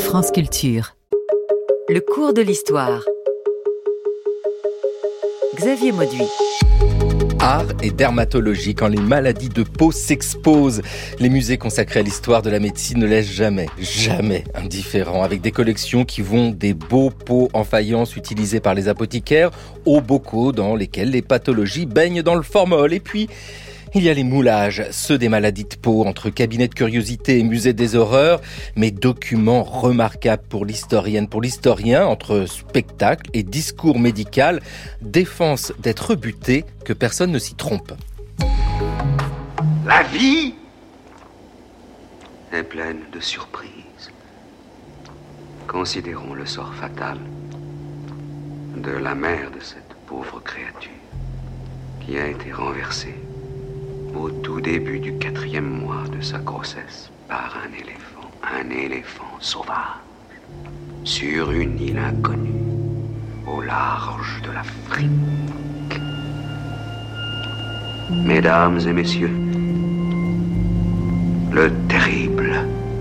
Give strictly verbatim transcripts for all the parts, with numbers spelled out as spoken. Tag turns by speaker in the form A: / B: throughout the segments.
A: France Culture. Le cours de l'histoire. Xavier Mauduit.
B: Art et dermatologie, quand les maladies de peau s'exposent. Les musées consacrés à l'histoire de la médecine ne laissent jamais, jamais indifférents, avec des collections qui vont des beaux pots en faïence utilisés par les apothicaires aux bocaux dans lesquels les pathologies baignent dans le formol. Et puis, il y a les moulages, ceux des maladies de peau, entre cabinets de curiosité et musées des horreurs, mais documents remarquables pour l'historienne, pour l'historien, entre spectacle et discours médical, défense d'être rebuté, que personne ne s'y trompe.
C: La vie est pleine de surprises. Considérons le sort fatal de la mère de cette pauvre créature qui a été renversée au tout début du quatrième mois de sa grossesse par un éléphant, un éléphant sauvage, sur une île inconnue, au large de l'Afrique. Mesdames et messieurs, le terrible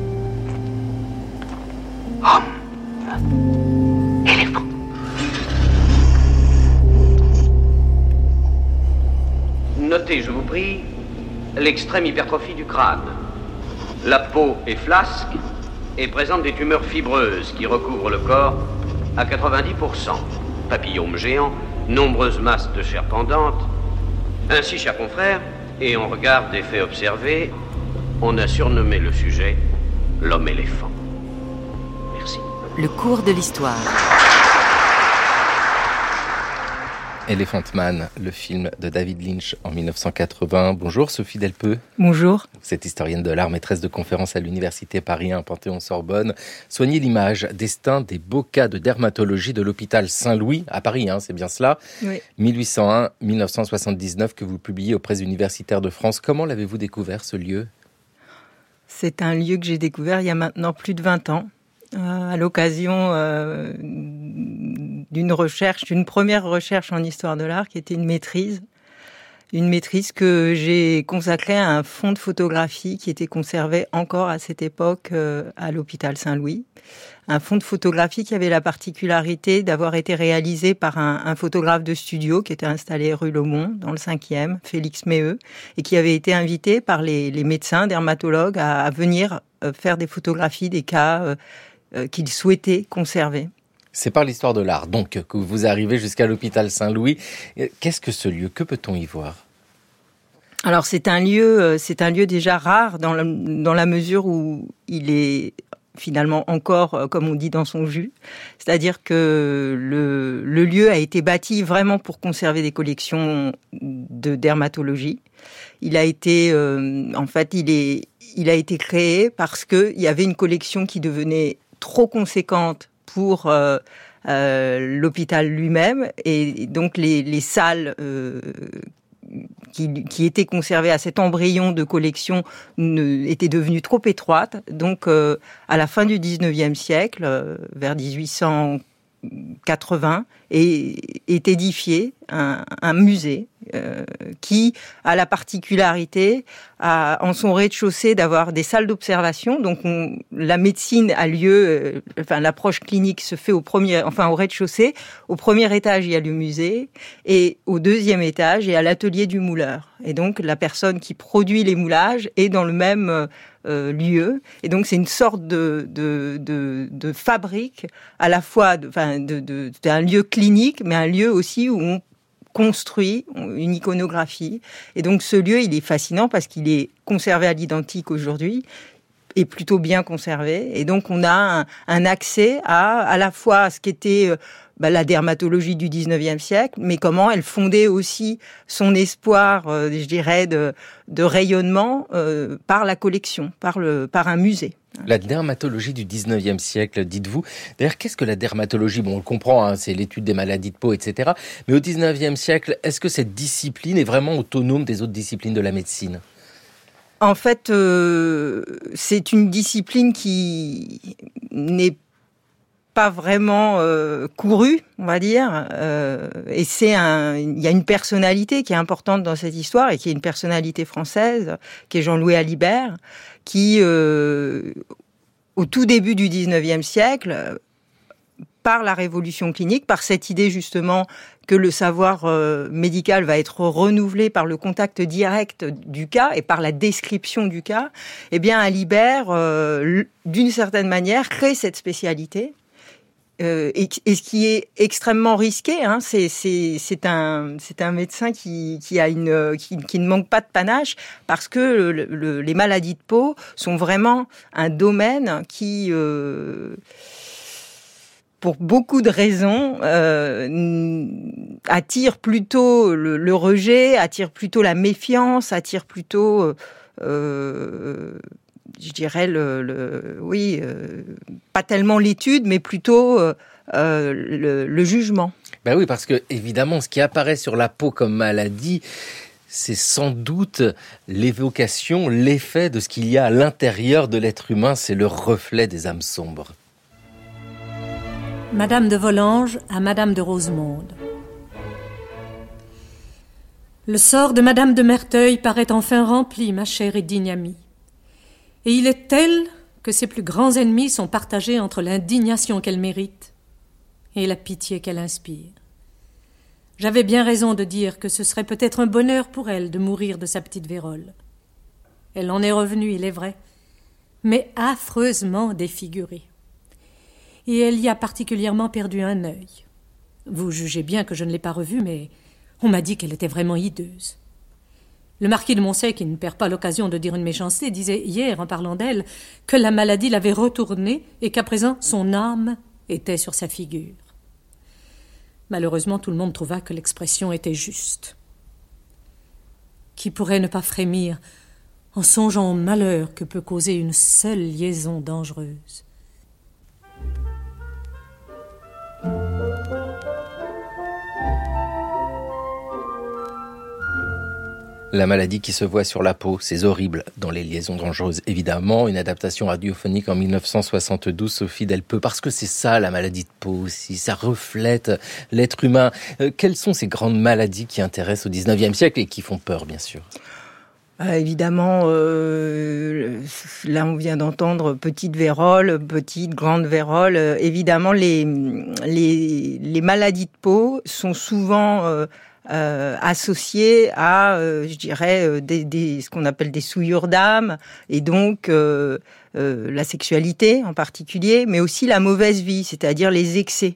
C: homme éléphant.
D: Notez, je vous prie, l'extrême hypertrophie du crâne. La peau est flasque et présente des tumeurs fibreuses qui recouvrent le corps à quatre-vingt-dix pour cent. Papillomes géants, nombreuses masses de chair pendante. Ainsi, chers confrères, et en regard des faits observés, on a surnommé le sujet l'homme éléphant. Merci.
A: Le cours de l'histoire.
B: Elephant Man, le film de David Lynch en dix-neuf cent quatre-vingts. Bonjour Sophie Delpeux.
E: Bonjour.
B: Vous êtes historienne de l'art, maîtresse de conférences à l'université Paris un Panthéon-Sorbonne. Soignez l'image, destin des beaux cas de dermatologie de l'hôpital Saint-Louis, à Paris, hein, c'est bien cela.
E: Oui.
B: mille huit cent un à dix-neuf cent soixante-dix-neuf, que vous publiez aux Presses universitaires de France. Comment l'avez-vous découvert, ce lieu ?
E: C'est un lieu que j'ai découvert il y a maintenant plus de vingt ans. Euh, à l'occasion euh, d'une recherche, d'une première recherche en histoire de l'art qui était une maîtrise. Une maîtrise que j'ai consacrée à un fonds de photographie qui était conservé encore à cette époque euh, à l'hôpital Saint-Louis. Un fonds de photographie qui avait la particularité d'avoir été réalisé par un, un photographe de studio qui était installé rue Laumont, dans le cinquième, Félix Méheux, et qui avait été invité par les, les médecins, dermatologues, à, à venir euh, faire des photographies des cas euh, euh, qu'il souhaitait conserver.
B: C'est par l'histoire de l'art, donc, que vous arrivez jusqu'à l'hôpital Saint-Louis. Qu'est-ce que ce lieu ? Que peut-on y voir ?
E: Alors, c'est un lieu, c'est un lieu déjà rare dans la, dans la mesure où il est finalement encore, comme on dit, dans son jus. C'est-à-dire que le, le lieu a été bâti vraiment pour conserver des collections de dermatologie. Il a été, euh, en fait, il est, il a été créé parce que il y avait une collection qui devenait trop conséquente pour euh, euh, l'hôpital lui-même, et donc les, les salles euh, qui, qui étaient conservées à cet embryon de collection ne, étaient devenues trop étroites. Donc euh, à la fin du dix-neuvième siècle, euh, vers dix-huit cent quatre-vingts, est, est édifié un, un musée euh, qui a la particularité, à, en son rez-de-chaussée, d'avoir des salles d'observation. Donc, on, la médecine a lieu, euh, enfin l'approche clinique se fait au premier, enfin au rez-de-chaussée. Au premier étage, il y a le musée, et au deuxième étage, il y a l'atelier du mouleur. Et donc, la personne qui produit les moulages est dans le même euh, Euh, lieu, et donc c'est une sorte de de de, de fabrique à la fois, enfin de, de, de d'un lieu clinique, mais un lieu aussi où on construit une iconographie. Et donc ce lieu, il est fascinant parce qu'il est conservé à l'identique aujourd'hui, est plutôt bien conservé, et donc on a un, un accès à à la fois à ce qu'était euh, bah, la dermatologie du dix-neuvième siècle, mais comment elle fondait aussi son espoir, euh, je dirais, de, de rayonnement euh, par la collection, par, le, par un musée.
B: La dermatologie du dix-neuvième siècle, dites-vous. D'ailleurs, qu'est-ce que la dermatologie ? Bon, on le comprend, hein, c'est l'étude des maladies de peau, et cetera. Mais au dix-neuvième siècle, est-ce que cette discipline est vraiment autonome des autres disciplines de la médecine ?
E: En fait, euh, c'est une discipline qui n'est pas vraiment euh, couru, on va dire, euh, et c'est un, il y a une personnalité qui est importante dans cette histoire et qui est une personnalité française, qui est Jean-Louis Alibert, qui euh, au tout début du dix-neuvième siècle, par la révolution clinique, par cette idée justement que le savoir euh, médical va être renouvelé par le contact direct du cas et par la description du cas, eh bien Alibert, euh, d'une certaine manière, crée cette spécialité. Euh, et, et ce qui est extrêmement risqué, hein, c'est, c'est, c'est, un, c'est un médecin qui, qui, a une, qui, qui ne manque pas de panache, parce que le, le, les maladies de peau sont vraiment un domaine qui... Euh, pour beaucoup de raisons, euh, attire plutôt le, le rejet, attire plutôt la méfiance, attire plutôt, euh, je dirais, le, le, oui, euh, pas tellement l'étude, mais plutôt euh, le, le jugement.
B: Ben oui, parce que évidemment, ce qui apparaît sur la peau comme maladie, c'est sans doute l'évocation, l'effet de ce qu'il y a à l'intérieur de l'être humain, c'est le reflet des âmes sombres.
F: Madame de Volanges à Madame de Rosemonde. Le sort de Madame de Merteuil paraît enfin rempli, ma chère et digne amie. Et il est tel que ses plus grands ennemis sont partagés entre l'indignation qu'elle mérite et la pitié qu'elle inspire. J'avais bien raison de dire que ce serait peut-être un bonheur pour elle de mourir de sa petite vérole. Elle en est revenue, il est vrai, mais affreusement défigurée. Et elle y a particulièrement perdu un œil. Vous jugez bien que je ne l'ai pas revue, mais on m'a dit qu'elle était vraiment hideuse. Le marquis de Moncey, qui ne perd pas l'occasion de dire une méchanceté, disait hier, en parlant d'elle, que la maladie l'avait retournée et qu'à présent son âme était sur sa figure. Malheureusement, tout le monde trouva que l'expression était juste. Qui pourrait ne pas frémir en songeant au malheur que peut causer une seule liaison dangereuse?
B: La maladie qui se voit sur la peau, c'est horrible dans les liaisons dangereuses. Évidemment, une adaptation radiophonique en dix-neuf cent soixante-douze, Sophie Delpeux, parce que c'est ça la maladie de peau aussi, ça reflète l'être humain. Euh, quelles sont ces grandes maladies qui intéressent au dix-neuvième siècle et qui font peur, bien sûr ?
E: Euh, évidemment, euh, là on vient d'entendre petite vérole, petite, grande vérole. Euh, évidemment, les, les, les maladies de peau sont souvent euh, euh, associées à, euh, je dirais, des, des, ce qu'on appelle des souillures d'âme, et donc euh, euh, la sexualité en particulier, mais aussi la mauvaise vie, c'est-à-dire les excès,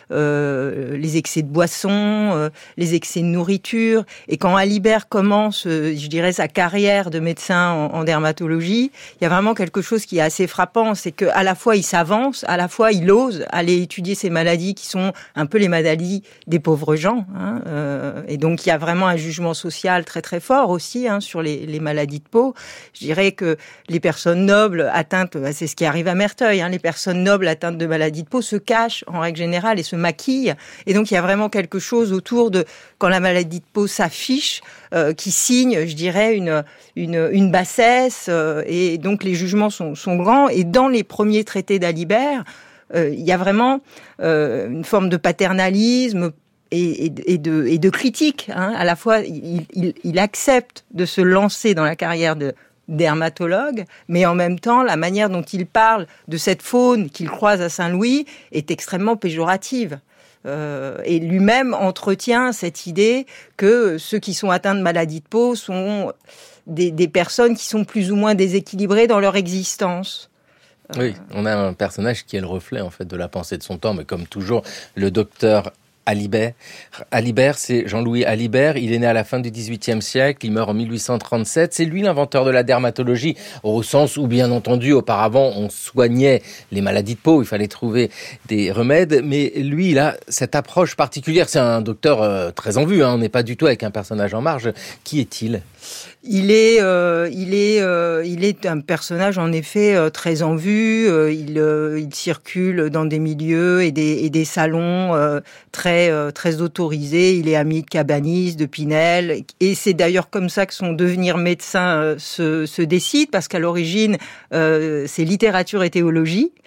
E: euh, les excès de boissons, euh, les excès de nourriture. Et quand Alibert commence, euh, je dirais, sa carrière de médecin en, en dermatologie, il y a vraiment quelque chose qui est assez frappant, c'est qu'à la fois il s'avance, à la fois il ose aller étudier ces maladies qui sont un peu les maladies des pauvres gens, hein, euh, et donc il y a vraiment un jugement social très très fort aussi, hein, sur les, les maladies de peau. Je dirais que les personnes nobles atteintes, c'est ce qui arrive à Merteuil, hein, les personnes nobles atteintes de maladies de peau se cachent en règle générale et se maquillent. Et donc il y a vraiment quelque chose autour de, quand la maladie de peau s'affiche, euh, qui signe, je dirais, une, une, une bassesse. Euh, et donc les jugements sont, sont grands. Et dans les premiers traités d'Alibert, euh, il y a vraiment euh, une forme de paternalisme et, et, et, de, et de critique. Hein. À la fois, il, il, il accepte de se lancer dans la carrière de dermatologue, mais en même temps, la manière dont il parle de cette faune qu'il croise à Saint-Louis est extrêmement péjorative. Euh, et lui-même entretient cette idée que ceux qui sont atteints de maladies de peau sont des, des personnes qui sont plus ou moins déséquilibrées dans leur existence.
B: Oui, on a un personnage qui est le reflet en fait de la pensée de son temps, mais comme toujours, le docteur Alibert. Alibert, c'est Jean-Louis Alibert. Il est né à la fin du dix-huitième siècle. Il meurt en mille huit cent trente-sept. C'est lui l'inventeur de la dermatologie, au sens où, bien entendu, auparavant, on soignait les maladies de peau. Il fallait trouver des remèdes. Mais lui, il a cette approche particulière. C'est un docteur euh, très en vue, hein. On n'est pas du tout avec un personnage en marge. Qui est-il ?
E: Il est, euh, il est, euh, il est un personnage en effet euh, très en vue. Euh, il, euh, il circule dans des milieux et des, et des salons euh, très, euh, très autorisés. Il est ami de Cabanis, de Pinel, et c'est d'ailleurs comme ça que son devenir médecin euh, se, se décide, parce qu'à l'origine, euh, c'est littérature et théologie.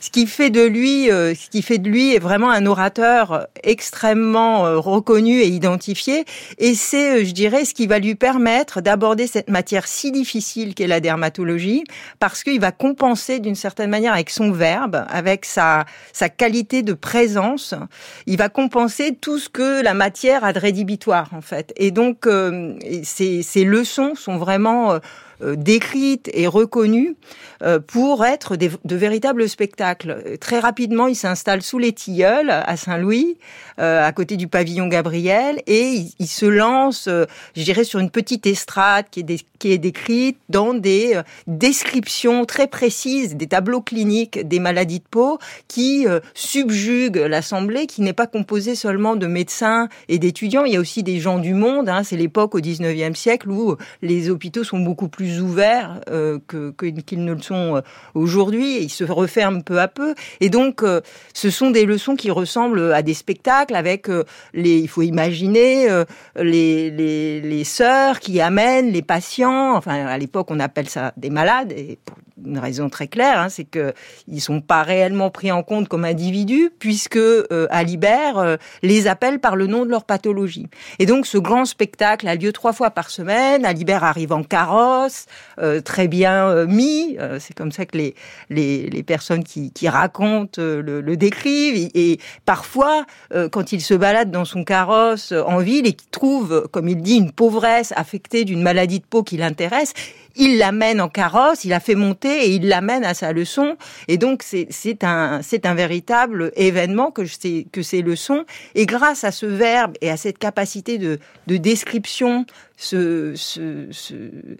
E: ce qui fait de lui, euh, ce qui fait de lui est vraiment un orateur extrêmement euh, reconnu et identifié. Et c'est, euh, je dirais, ce qui va lui permettre d'aborder cette matière si difficile qu'est la dermatologie, parce qu'il va compenser d'une certaine manière avec son verbe, avec sa sa qualité de présence. Il va compenser tout ce que la matière a de rédhibitoire, en fait. Et donc, euh, ces, ces leçons sont vraiment euh, décrites et reconnues euh, pour être des, de véritables spectacles. Très rapidement, il s'installe sous les Tilleuls, à Saint-Louis, euh, à côté du pavillon Gabriel, et il, il se lance, euh, je dirais, sur une petite estrade qui est, des, qui est décrite dans des euh, descriptions très précises, des tableaux cliniques des maladies de peau qui euh, subjuguent l'Assemblée, qui n'est pas composée seulement de médecins et d'étudiants. Il y a aussi des gens du monde. Hein, c'est l'époque au dix-neuvième siècle où les hôpitaux sont beaucoup plus ouverts euh, que, que, qu'ils ne le sont aujourd'hui. Ils se referment peu à peu. Et donc, euh, ce sont des leçons qui ressemblent à des spectacles avec euh, les. Il faut imaginer euh, les, les les sœurs qui amènent les patients. Enfin, à l'époque, on appelle ça des malades. Et pour une raison très claire, hein, c'est que ils sont pas réellement pris en compte comme individus, puisque euh, Alibert euh, les appelle par le nom de leur pathologie. Et donc, ce grand spectacle a lieu trois fois par semaine. Alibert arrive en carrosse, euh, très bien euh, mis. Euh, c'est comme ça que les les, les personnes qui, qui racontent euh, le, le décrivent. Et, et parfois, euh, quand il se balade dans son carrosse euh, en ville et qu'il trouve, comme il dit, une pauvresse affectée d'une maladie de peau qui l'intéresse, il l'amène en carrosse, il la fait monter et il l'amène à sa leçon. Et donc, c'est, c'est un, c'est un véritable événement que, c'est, que ces leçons. Et grâce à ce verbe et à cette capacité de, de description, ce, ce, ce,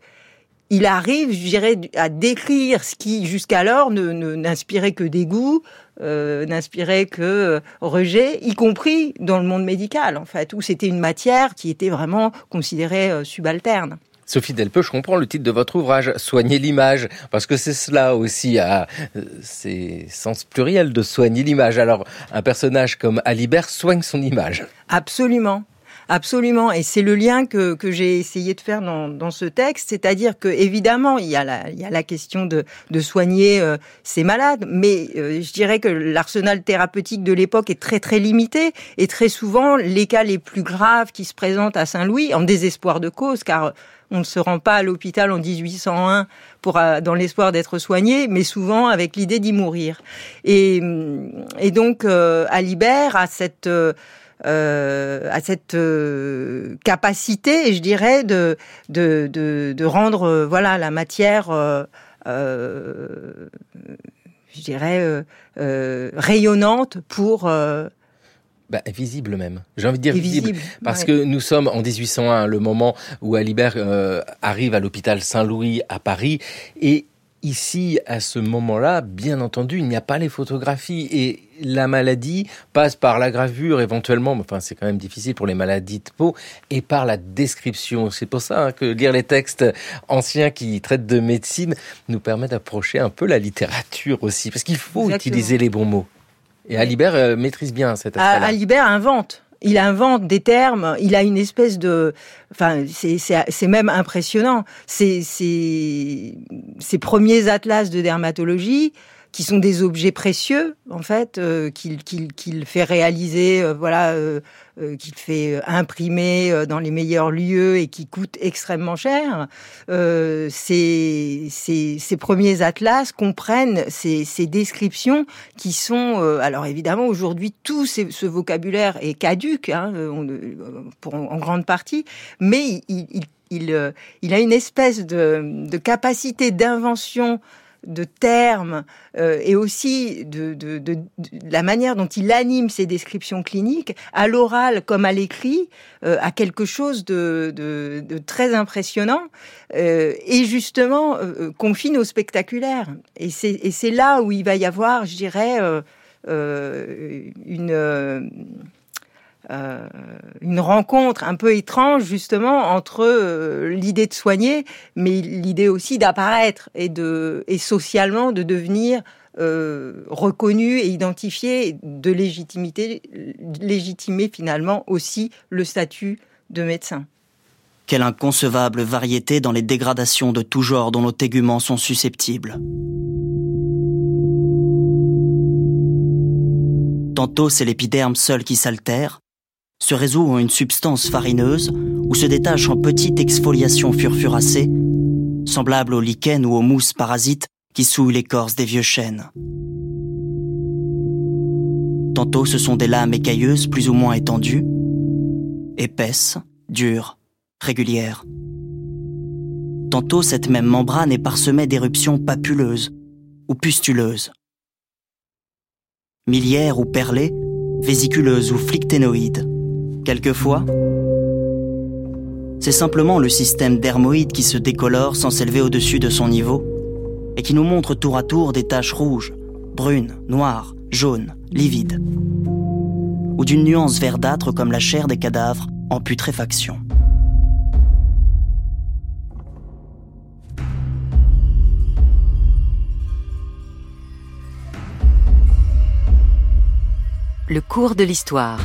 E: il arrive, je dirais, à décrire ce qui, jusqu'alors, ne, ne, n'inspirait que dégoût, euh, n'inspirait que rejet, y compris dans le monde médical, en fait, où c'était une matière qui était vraiment considérée euh, subalterne.
B: Sophie Delpeux, je comprends le titre de votre ouvrage, Soigner l'image, parce que c'est cela aussi, à, c'est sens pluriel de soigner l'image. Alors, un personnage comme Alibert soigne son image.
E: Absolument. Absolument, et c'est le lien que que j'ai essayé de faire dans dans ce texte, c'est-à-dire que évidemment il y a la il y a la question de de soigner euh, ces malades, mais euh, je dirais que l'arsenal thérapeutique de l'époque est très très limité, et très souvent les cas les plus graves qui se présentent à Saint-Louis en désespoir de cause, car on ne se rend pas à l'hôpital en dix-huit cent un pour dans l'espoir d'être soigné, mais souvent avec l'idée d'y mourir. Et et donc euh, Alibert a cette euh, Euh, à cette euh, capacité, je dirais, de de de, de rendre euh, voilà la matière, euh, euh, je dirais, euh, euh, rayonnante pour. Euh,
B: Bah, visible même. J'ai envie de dire visible,
E: visible
B: parce
E: ouais.
B: que nous sommes en dix-huit cent un, le moment où Alibert euh, arrive à l'hôpital Saint-Louis à Paris, et ici, à ce moment-là, bien entendu, il n'y a pas les photographies, et la maladie passe par la gravure éventuellement, mais enfin c'est quand même difficile pour les maladies de peau, et par la description. C'est pour ça hein, que lire les textes anciens qui traitent de médecine nous permet d'approcher un peu la littérature aussi, parce qu'il faut Exactement. utiliser les bons mots. Et Alibert euh, maîtrise bien cet aspect-là.
E: Alibert invente. Il invente des termes, il a une espèce de... Enfin, c'est, c'est, c'est même impressionnant. Ces, ces, ces premiers atlas de dermatologie, qui sont des objets précieux, en fait, euh, qu'il, qu'il, qu'il fait réaliser, euh, voilà, euh, euh, qu'il fait imprimer euh, dans les meilleurs lieux et qui coûtent extrêmement cher. Euh, ces, ces, ces premiers atlas comprennent ces, ces descriptions qui sont... Euh, alors évidemment, aujourd'hui, tout ces, ce vocabulaire est caduque, hein, on, pour, en grande partie, mais il, il, il, il a une espèce de, de capacité d'invention de termes euh, et aussi de, de, de, de la manière dont il anime ses descriptions cliniques, à l'oral comme à l'écrit, euh, à quelque chose de, de, de très impressionnant euh, et justement euh, confine au spectaculaire. Et c'est, et c'est là où il va y avoir, je dirais, euh, euh, une... Euh, Euh, une rencontre un peu étrange justement entre euh, l'idée de soigner, mais l'idée aussi d'apparaître et de et socialement de devenir euh, reconnu et identifié, de légitimité, légitimer finalement aussi le statut de médecin.
G: Quelle inconcevable variété dans les dégradations de tout genre dont nos téguments sont susceptibles. Tantôt, c'est l'épiderme seul qui s'altère, se résout en une substance farineuse ou se détache en petites exfoliations furfuracées, semblables aux lichens ou aux mousses parasites qui souillent l'écorce des vieux chênes. Tantôt, ce sont des lames écailleuses plus ou moins étendues, épaisses, dures, régulières. Tantôt, cette même membrane est parsemée d'éruptions papuleuses ou pustuleuses. Miliaires ou perlées, vésiculeuses ou flicténoïdes. Quelquefois, c'est simplement le système dermoïde qui se décolore sans s'élever au-dessus de son niveau et qui nous montre tour à tour des taches rouges, brunes, noires, jaunes, livides, ou d'une nuance verdâtre comme la chair des cadavres en putréfaction.
A: Le cours de l'histoire.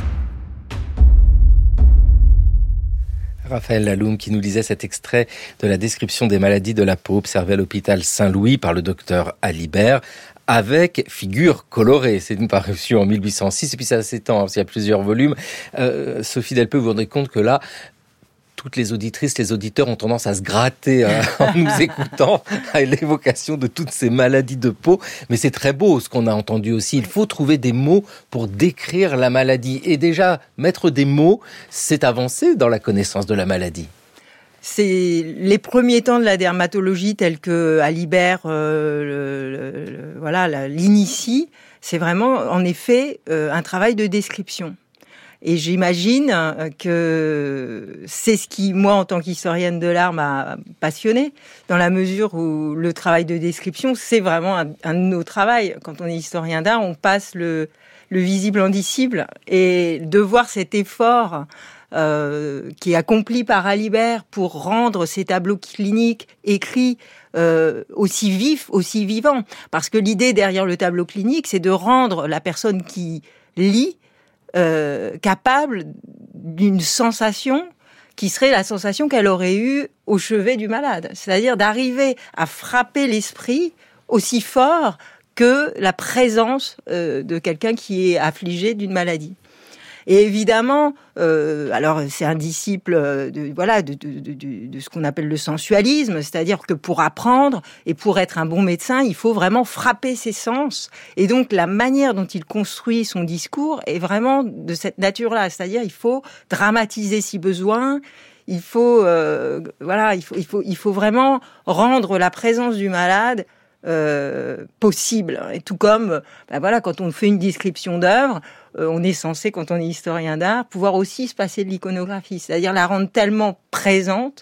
B: Raphaël Laloum qui nous lisait cet extrait de la description des maladies de la peau observée à l'hôpital Saint-Louis par le docteur Alibert, avec figure colorée. C'est une parution en mille huit cent six et puis ça s'étend, il y a plusieurs volumes. Euh, Sophie Delpeux, vous vous rendez compte que là, toutes les auditrices, les auditeurs ont tendance à se gratter hein, en nous écoutant à l'évocation de toutes ces maladies de peau. Mais c'est très beau ce qu'on a entendu aussi. Il faut trouver des mots pour décrire la maladie. Et déjà, mettre des mots, c'est avancer dans la connaissance de la maladie.
E: C'est les premiers temps de la dermatologie tels que Alibert euh, le, le, le, voilà, l'initie. C'est vraiment, en effet, euh, un travail de description. Et j'imagine que c'est ce qui, moi, en tant qu'historienne de l'art, m'a passionnée, dans la mesure où le travail de description, c'est vraiment un, un de nos travaux. Quand on est historien d'art, on passe le, le visible indicible. Et de voir cet effort euh, qui est accompli par Alibert pour rendre ces tableaux cliniques écrits euh, aussi vifs, aussi vivants. Parce que l'idée derrière le tableau clinique, c'est de rendre la personne qui lit Euh, capable d'une sensation qui serait la sensation qu'elle aurait eue au chevet du malade. C'est-à-dire d'arriver à frapper l'esprit aussi fort que la présence euh, de quelqu'un qui est affligé d'une maladie. Et évidemment, euh, alors c'est un disciple de, voilà, de, de, de, de ce qu'on appelle le sensualisme, c'est-à-dire que pour apprendre et pour être un bon médecin, il faut vraiment frapper ses sens. Et donc la manière dont il construit son discours est vraiment de cette nature-là, c'est-à-dire il faut dramatiser si besoin. Il faut, euh, voilà, il faut, il faut, il faut vraiment rendre la présence du malade euh, possible. Et tout comme, ben voilà, quand on fait une description d'œuvre, euh, on est censé, quand on est historien d'art, pouvoir aussi se passer de l'iconographie, c'est-à-dire la rendre tellement présente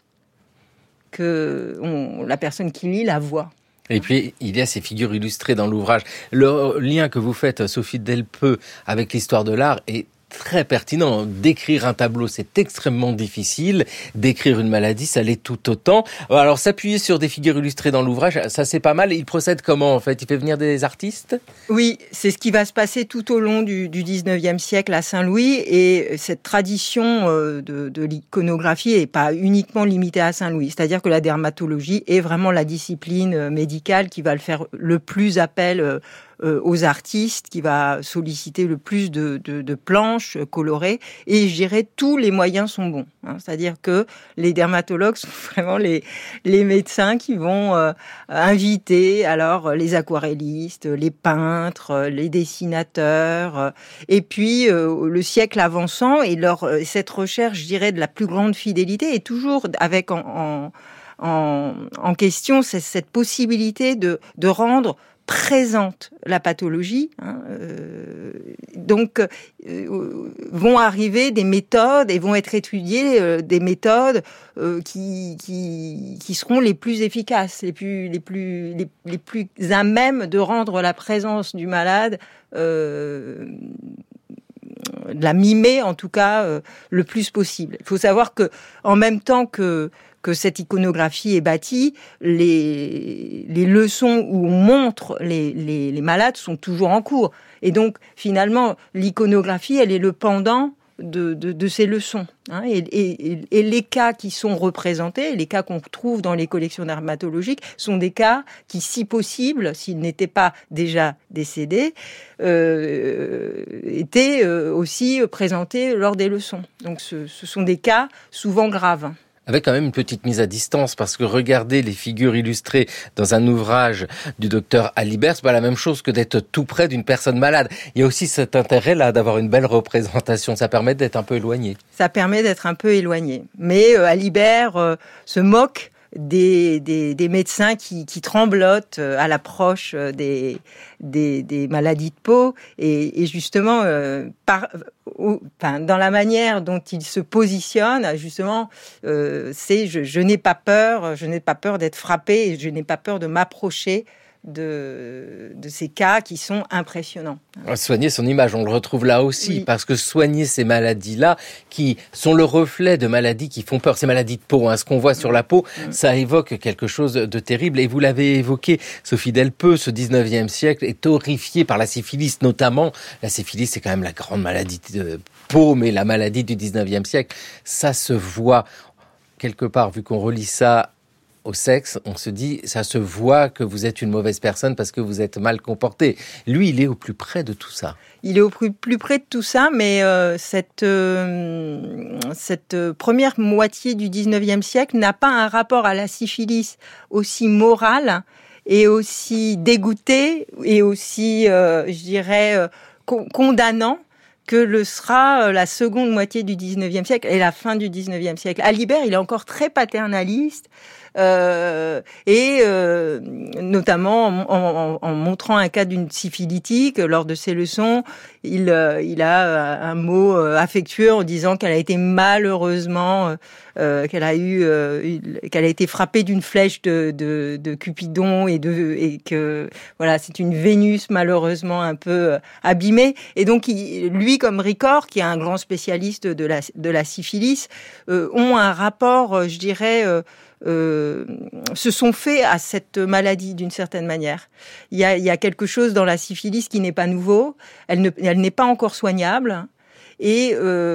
E: que on, la personne qui lit la voit.
B: Et puis, il y a ces figures illustrées dans l'ouvrage. Le lien que vous faites, Sophie Delpeux, avec l'histoire de l'art est très pertinent. D'écrire un tableau, c'est extrêmement difficile. D'écrire une maladie, ça l'est tout autant. Alors, s'appuyer sur des figures illustrées dans l'ouvrage, ça c'est pas mal. Il procède comment, en fait? Il fait venir des artistes?
E: Oui, c'est ce qui va se passer tout au long du, du dix-neuvième siècle à Saint-Louis. Et cette tradition de, de l'iconographie n'est pas uniquement limitée à Saint-Louis. C'est-à-dire que la dermatologie est vraiment la discipline médicale qui va le faire le plus appel aux artistes, qui va solliciter le plus de, de, de planches colorées, et je dirais tous les moyens sont bons. Hein. C'est-à-dire que les dermatologues sont vraiment les, les médecins qui vont euh, inviter alors les aquarellistes, les peintres, les dessinateurs, euh, et puis euh, le siècle avançant, et leur, cette recherche, je dirais, de la plus grande fidélité est toujours avec en, en, en, en question c'est cette possibilité de, de rendre présente la pathologie, hein, euh, donc euh, vont arriver des méthodes et vont être étudiées euh, des méthodes euh, qui, qui qui seront les plus efficaces, les plus les plus les, les plus à même de rendre la présence du malade, euh, de la mimer en tout cas euh, le plus possible. Il faut savoir que en même temps que que cette iconographie est bâtie, les, les leçons où on montre les, les, les malades sont toujours en cours. Et donc, finalement, l'iconographie, elle est le pendant de, de, de ces leçons. Hein, et, et, et les cas qui sont représentés, les cas qu'on trouve dans les collections dermatologiques, sont des cas qui, si possible, s'ils n'étaient pas déjà décédés, euh, étaient euh, aussi présentés lors des leçons. Donc ce, ce sont des cas souvent graves.
B: Avec quand même une petite mise à distance, parce que regarder les figures illustrées dans un ouvrage du docteur Alibert, c'est pas la même chose que d'être tout près d'une personne malade. Il y a aussi cet intérêt-là d'avoir une belle représentation. Ça permet d'être un peu éloigné.
E: Ça permet d'être un peu éloigné. Mais euh, Alibert euh, se moque Des, des, des médecins qui, qui tremblotent à l'approche des, des, des maladies de peau et, et justement euh, par, ou, enfin, dans la manière dont il se positionne, justement, euh, c'est je, je n'ai pas peur, je n'ai pas peur d'être frappé et je n'ai pas peur de m'approcher de, de ces cas qui sont impressionnants.
B: Soigner son image, on le retrouve là aussi,
E: oui.
B: Parce que soigner ces maladies-là, qui sont le reflet de maladies qui font peur, ces maladies de peau, hein, ce qu'on voit sur la peau, mmh. ça évoque quelque chose de terrible. Et vous l'avez évoqué, Sophie Delpeux, ce dix-neuvième siècle est horrifié par la syphilis, notamment. La syphilis, c'est quand même la grande maladie de peau, mais la maladie du dix-neuvième siècle, ça se voit quelque part, vu qu'on relie ça au sexe, on se dit, ça se voit que vous êtes une mauvaise personne parce que vous êtes mal comporté. Lui, il est au plus près de tout ça.
E: Il est au plus, plus près de tout ça, mais euh, cette, euh, cette première moitié du dix-neuvième siècle n'a pas un rapport à la syphilis aussi moral et aussi dégoûté et aussi, euh, je dirais, euh, con- condamnant que le sera la seconde moitié du dix-neuvième siècle et la fin du dix-neuvième siècle. Alibert, il est encore très paternaliste, euh, et euh, notamment en, en, en montrant un cas d'une syphilitique lors de ses leçons, il, euh, il a un mot affectueux en disant qu'elle a été malheureusement, euh, qu'elle a eu, euh, qu'elle a été frappée d'une flèche de, de, de Cupidon et de et que voilà, c'est une Vénus malheureusement un peu abîmée. Et donc il, lui, comme Ricord, qui est un grand spécialiste de la de la syphilis, euh, ont un rapport, je dirais. Euh, Euh, se sont faits à cette maladie d'une certaine manière. Il y a, il y a quelque chose dans la syphilis qui n'est pas nouveau, elle, ne, elle n'est pas encore soignable, et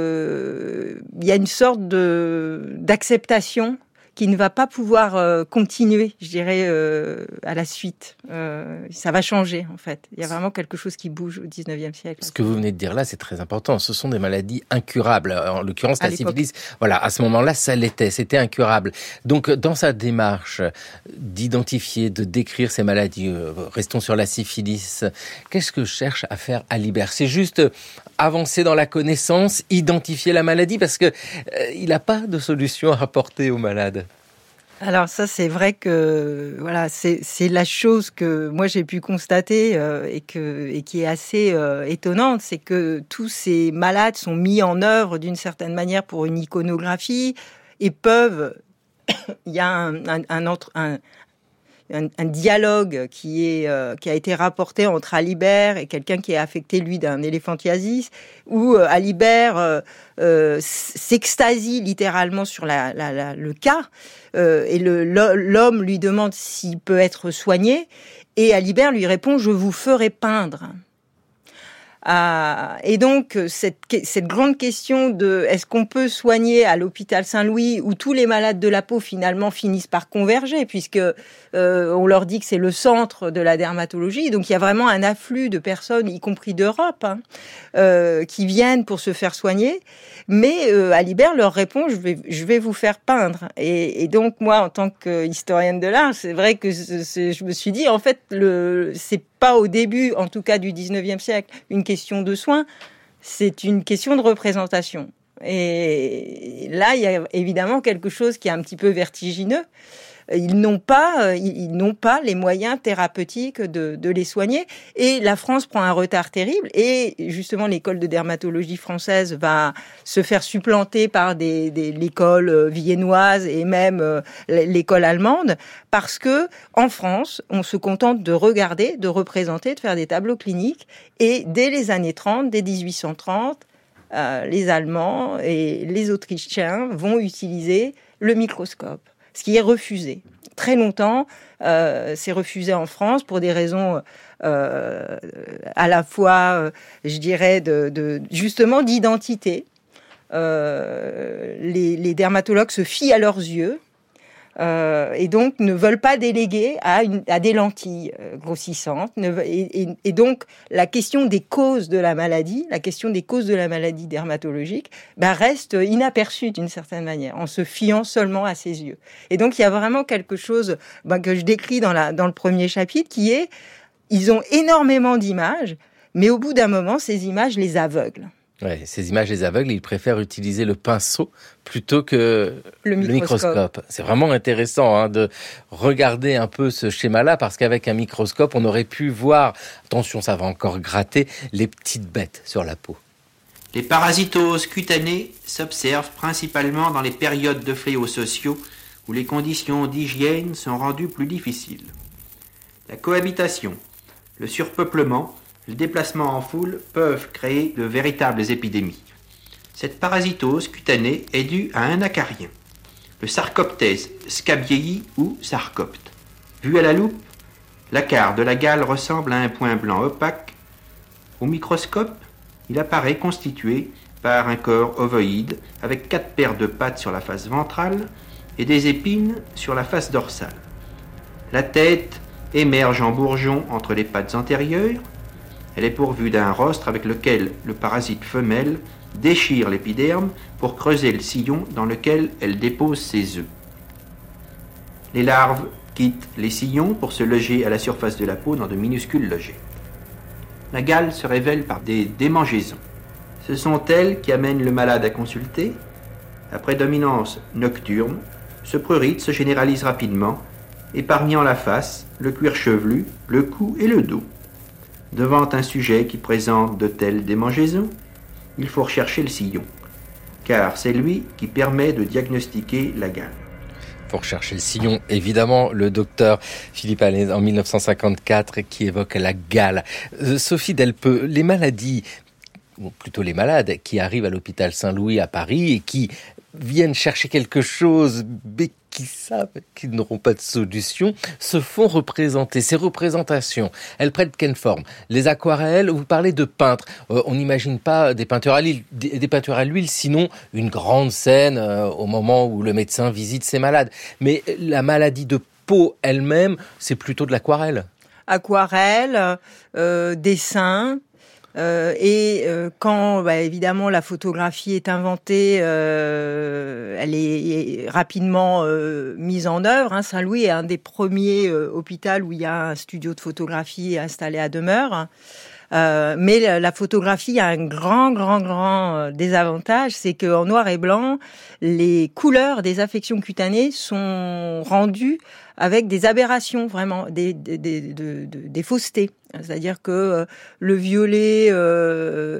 E: euh, il y a une sorte de, d'acceptation qui ne va pas pouvoir euh, continuer, je dirais, euh, à la suite. Euh, ça va changer, en fait. Il y a vraiment quelque chose qui bouge au dix-neuvième siècle.
B: Ce que vous venez de dire là, c'est très important. Ce sont des maladies incurables. En l'occurrence, la syphilis, voilà, à ce moment-là, ça l'était. C'était incurable. Donc, dans sa démarche d'identifier, de décrire ces maladies, euh, restons sur la syphilis, qu'est-ce que cherche à faire Alibert ? C'est juste avancer dans la connaissance, identifier la maladie, parce que euh, il n'a pas de solution à apporter aux malades.
E: Alors ça, c'est vrai que voilà, c'est c'est la chose que moi j'ai pu constater euh, et que et qui est assez euh, étonnante, c'est que tous ces malades sont mis en œuvre d'une certaine manière pour une iconographie et peuvent. Il y a un un, un autre un Un, un dialogue qui est euh, qui a été rapporté entre Alibert et quelqu'un qui est affecté lui d'un éléphantiasis, où euh, Alibert euh, euh, s'extasie littéralement sur la, la, la, le cas, euh, et le, l'homme lui demande s'il peut être soigné, et Alibert lui répond: je vous ferai peindre. Ah, et donc cette, cette grande question de est-ce qu'on peut soigner à l'hôpital Saint-Louis où tous les malades de la peau finalement finissent par converger, puisque euh, on leur dit que c'est le centre de la dermatologie, donc il y a vraiment un afflux de personnes, y compris d'Europe, hein, euh, qui viennent pour se faire soigner, mais euh, Alibert leur répond: je vais, je vais vous faire peindre. Et, et donc moi, en tant qu'historienne de l'art, c'est vrai que c'est, je me suis dit en fait le c'est pas au début, en tout cas du dix-neuvième siècle, une question de soins, c'est une question de représentation. Et là, il y a évidemment quelque chose qui est un petit peu vertigineux. Ils n'ont pas, ils n'ont pas les moyens thérapeutiques de, de les soigner. Et la France prend un retard terrible. Et justement, l'école de dermatologie française va se faire supplanter par des, des, l'école viennoise et même l'école allemande, parce que en France, on se contente de regarder, de représenter, de faire des tableaux cliniques. Et dès les années trente, dès dix-huit cent trente, euh, les Allemands et les Autrichiens vont utiliser le microscope, ce qui est refusé. Très longtemps, euh, c'est refusé en France pour des raisons euh, à la fois, euh, je dirais, de, de, justement d'identité. euh, les, les dermatologues se fient à leurs yeux. Euh, et donc ne veulent pas déléguer à, une, à des lentilles euh, grossissantes. Ne, et, et, et donc la question des causes de la maladie, la question des causes de la maladie dermatologique, ben, reste inaperçue d'une certaine manière, en se fiant seulement à ses yeux. Et donc il y a vraiment quelque chose ben, que je décris dans, la, dans le premier chapitre, qui est, ils ont énormément d'images, mais au bout d'un moment, ces images les aveuglent.
B: Ouais, ces images les aveugles, ils préfèrent utiliser le pinceau plutôt que
E: le microscope. Le microscope.
B: C'est vraiment intéressant hein, de regarder un peu ce schéma-là, parce qu'avec un microscope, on aurait pu voir, attention, ça va encore gratter, les petites bêtes sur la peau.
H: Les parasitoses cutanées s'observent principalement dans les périodes de fléaux sociaux où les conditions d'hygiène sont rendues plus difficiles. La cohabitation, le surpeuplement, le déplacement en foule peuvent créer de véritables épidémies. Cette parasitose cutanée est due à un acarien, le Sarcoptes scabiei ou sarcopte. Vu à la loupe, l'acar de la gale ressemble à un point blanc opaque. Au microscope, il apparaît constitué par un corps ovoïde avec quatre paires de pattes sur la face ventrale et des épines sur la face dorsale. La tête émerge en bourgeon entre les pattes antérieures. Elle est pourvue d'un rostre avec lequel le parasite femelle déchire l'épiderme pour creuser le sillon dans lequel elle dépose ses œufs. Les larves quittent les sillons pour se loger à la surface de la peau dans de minuscules logettes. La gale se révèle par des démangeaisons. Ce sont elles qui amènent le malade à consulter. La prédominance nocturne, ce prurite se généralise rapidement, épargnant la face, le cuir chevelu, le cou et le dos. Devant un sujet qui présente de telles démangeaisons, il faut rechercher le sillon, car c'est lui qui permet de diagnostiquer la gale.
B: Pour rechercher le sillon, évidemment, le docteur Philippe Allais en dix-neuf cent cinquante-quatre qui évoque la gale. Euh, Sophie Delpeux, les maladies, ou plutôt les malades qui arrivent à l'hôpital Saint-Louis à Paris et qui viennent chercher quelque chose, mais qui savent qu'ils n'auront pas de solution, se font représenter. Ces représentations, elles prennent quelle forme? Les aquarelles, vous parlez de peintres. Euh, on n'imagine pas des peintures à l'huile, des, des peintures à l'huile, sinon une grande scène euh, au moment où le médecin visite ses malades. Mais la maladie de peau elle-même, c'est plutôt de l'aquarelle.
E: Aquarelle, euh, dessin. Euh, et euh, quand bah, évidemment la photographie est inventée, euh, elle est, est rapidement euh, mise en œuvre. Hein. Saint-Louis est un des premiers euh, hôpitaux où il y a un studio de photographie installé à demeure. Euh, mais la, la photographie a un grand, grand, grand euh, désavantage, c'est qu'en noir et blanc, les couleurs des affections cutanées sont rendues avec des aberrations, vraiment, des, des, des, des, des faussetés. C'est-à-dire que euh, le violet, euh,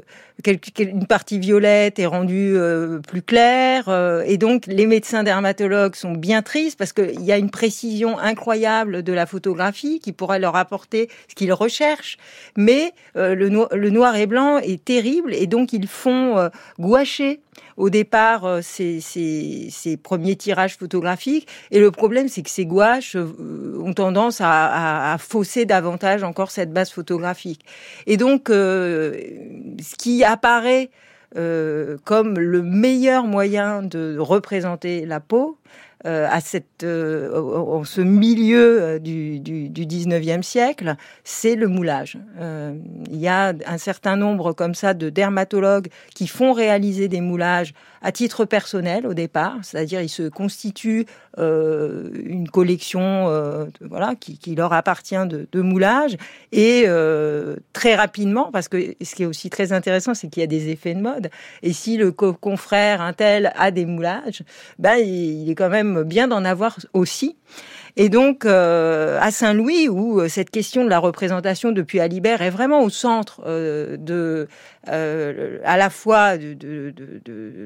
E: une partie violette est rendue euh, plus claire, euh, et donc les médecins dermatologues sont bien tristes parce qu'il y a une précision incroyable de la photographie qui pourrait leur apporter ce qu'ils recherchent, mais euh, le, no- le noir et blanc est terrible, et donc ils font euh, gouacher au départ euh, ces, ces, ces premiers tirages photographiques, et le problème c'est que ces gouaches euh, ont tendance à, à, à fausser davantage encore cette base photographique. Et donc euh, ce qui apparaît euh, comme le meilleur moyen de représenter la peau euh, à cette, euh, en ce milieu du, du, du dix-neuvième siècle, c'est le moulage. Euh, il y a un certain nombre comme ça de dermatologues qui font réaliser des moulages à titre personnel au départ, c'est-à-dire ils se constituent euh, une collection euh, voilà, qui, qui leur appartient de, de moulage, et euh, très rapidement, parce que ce qui est aussi très intéressant, c'est qu'il y a des effets de mode, et si le co- confrère un tel a des moulages, ben, il est quand même bien d'en avoir aussi. Et donc, euh, à Saint-Louis, où cette question de la représentation depuis Alibert est vraiment au centre euh, de, euh, à la fois de, de, de, de,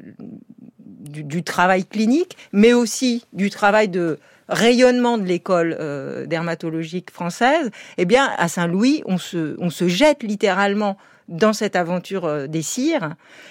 E: du, du travail clinique, mais aussi du travail de rayonnement de l'école euh, dermatologique française, eh bien, à Saint-Louis, on se, on se jette littéralement dans cette aventure euh, des cires.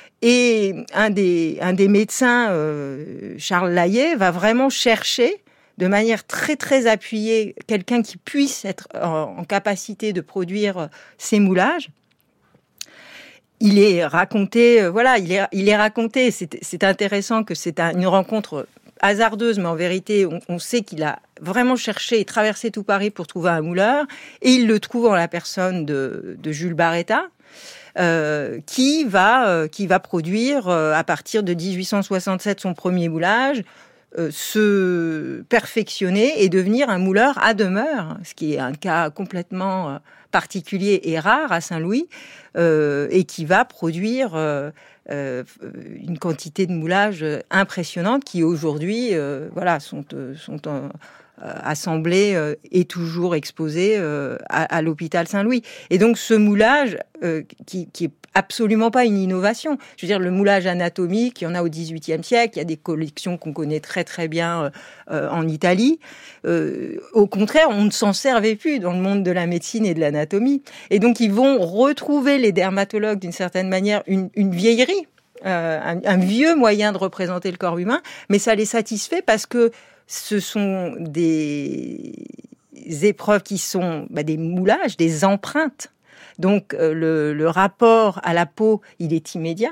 E: Et un des, un des médecins, euh, Charles Layet, va vraiment chercher de manière très très appuyée quelqu'un qui puisse être en, en capacité de produire ces moulages. il est raconté, euh, voilà, il est, il est raconté. C'est, c'est intéressant que c'est un, une rencontre hasardeuse, mais en vérité, on, on sait qu'il a vraiment cherché et traversé tout Paris pour trouver un mouleur, et il le trouve en la personne de, de Jules Barretta, euh, qui va, euh, qui va produire euh, à partir de dix-huit cent soixante-sept son premier moulage, euh, se perfectionner et devenir un mouleur à demeure, ce qui est un cas complètement euh, particulier et rare à Saint-Louis, euh, et qui va produire euh, euh, une quantité de moulages impressionnante qui aujourd'hui, euh, voilà, sont, sont euh, assemblés euh, et toujours exposés euh, à, à l'hôpital Saint-Louis. Et donc ce moulage, euh, qui, qui est absolument pas une innovation. Je veux dire, le moulage anatomique, il y en a au dix-huitième siècle, il y a des collections qu'on connaît très très bien euh, en Italie. Euh, au contraire, on ne s'en servait plus dans le monde de la médecine et de l'anatomie. Et donc, ils vont retrouver, les dermatologues, d'une certaine manière, une, une vieillerie, euh, un, un vieux moyen de représenter le corps humain, mais ça les satisfait parce que ce sont des épreuves qui sont bah, des moulages, des empreintes. Donc, euh, le, le rapport à la peau, il est immédiat.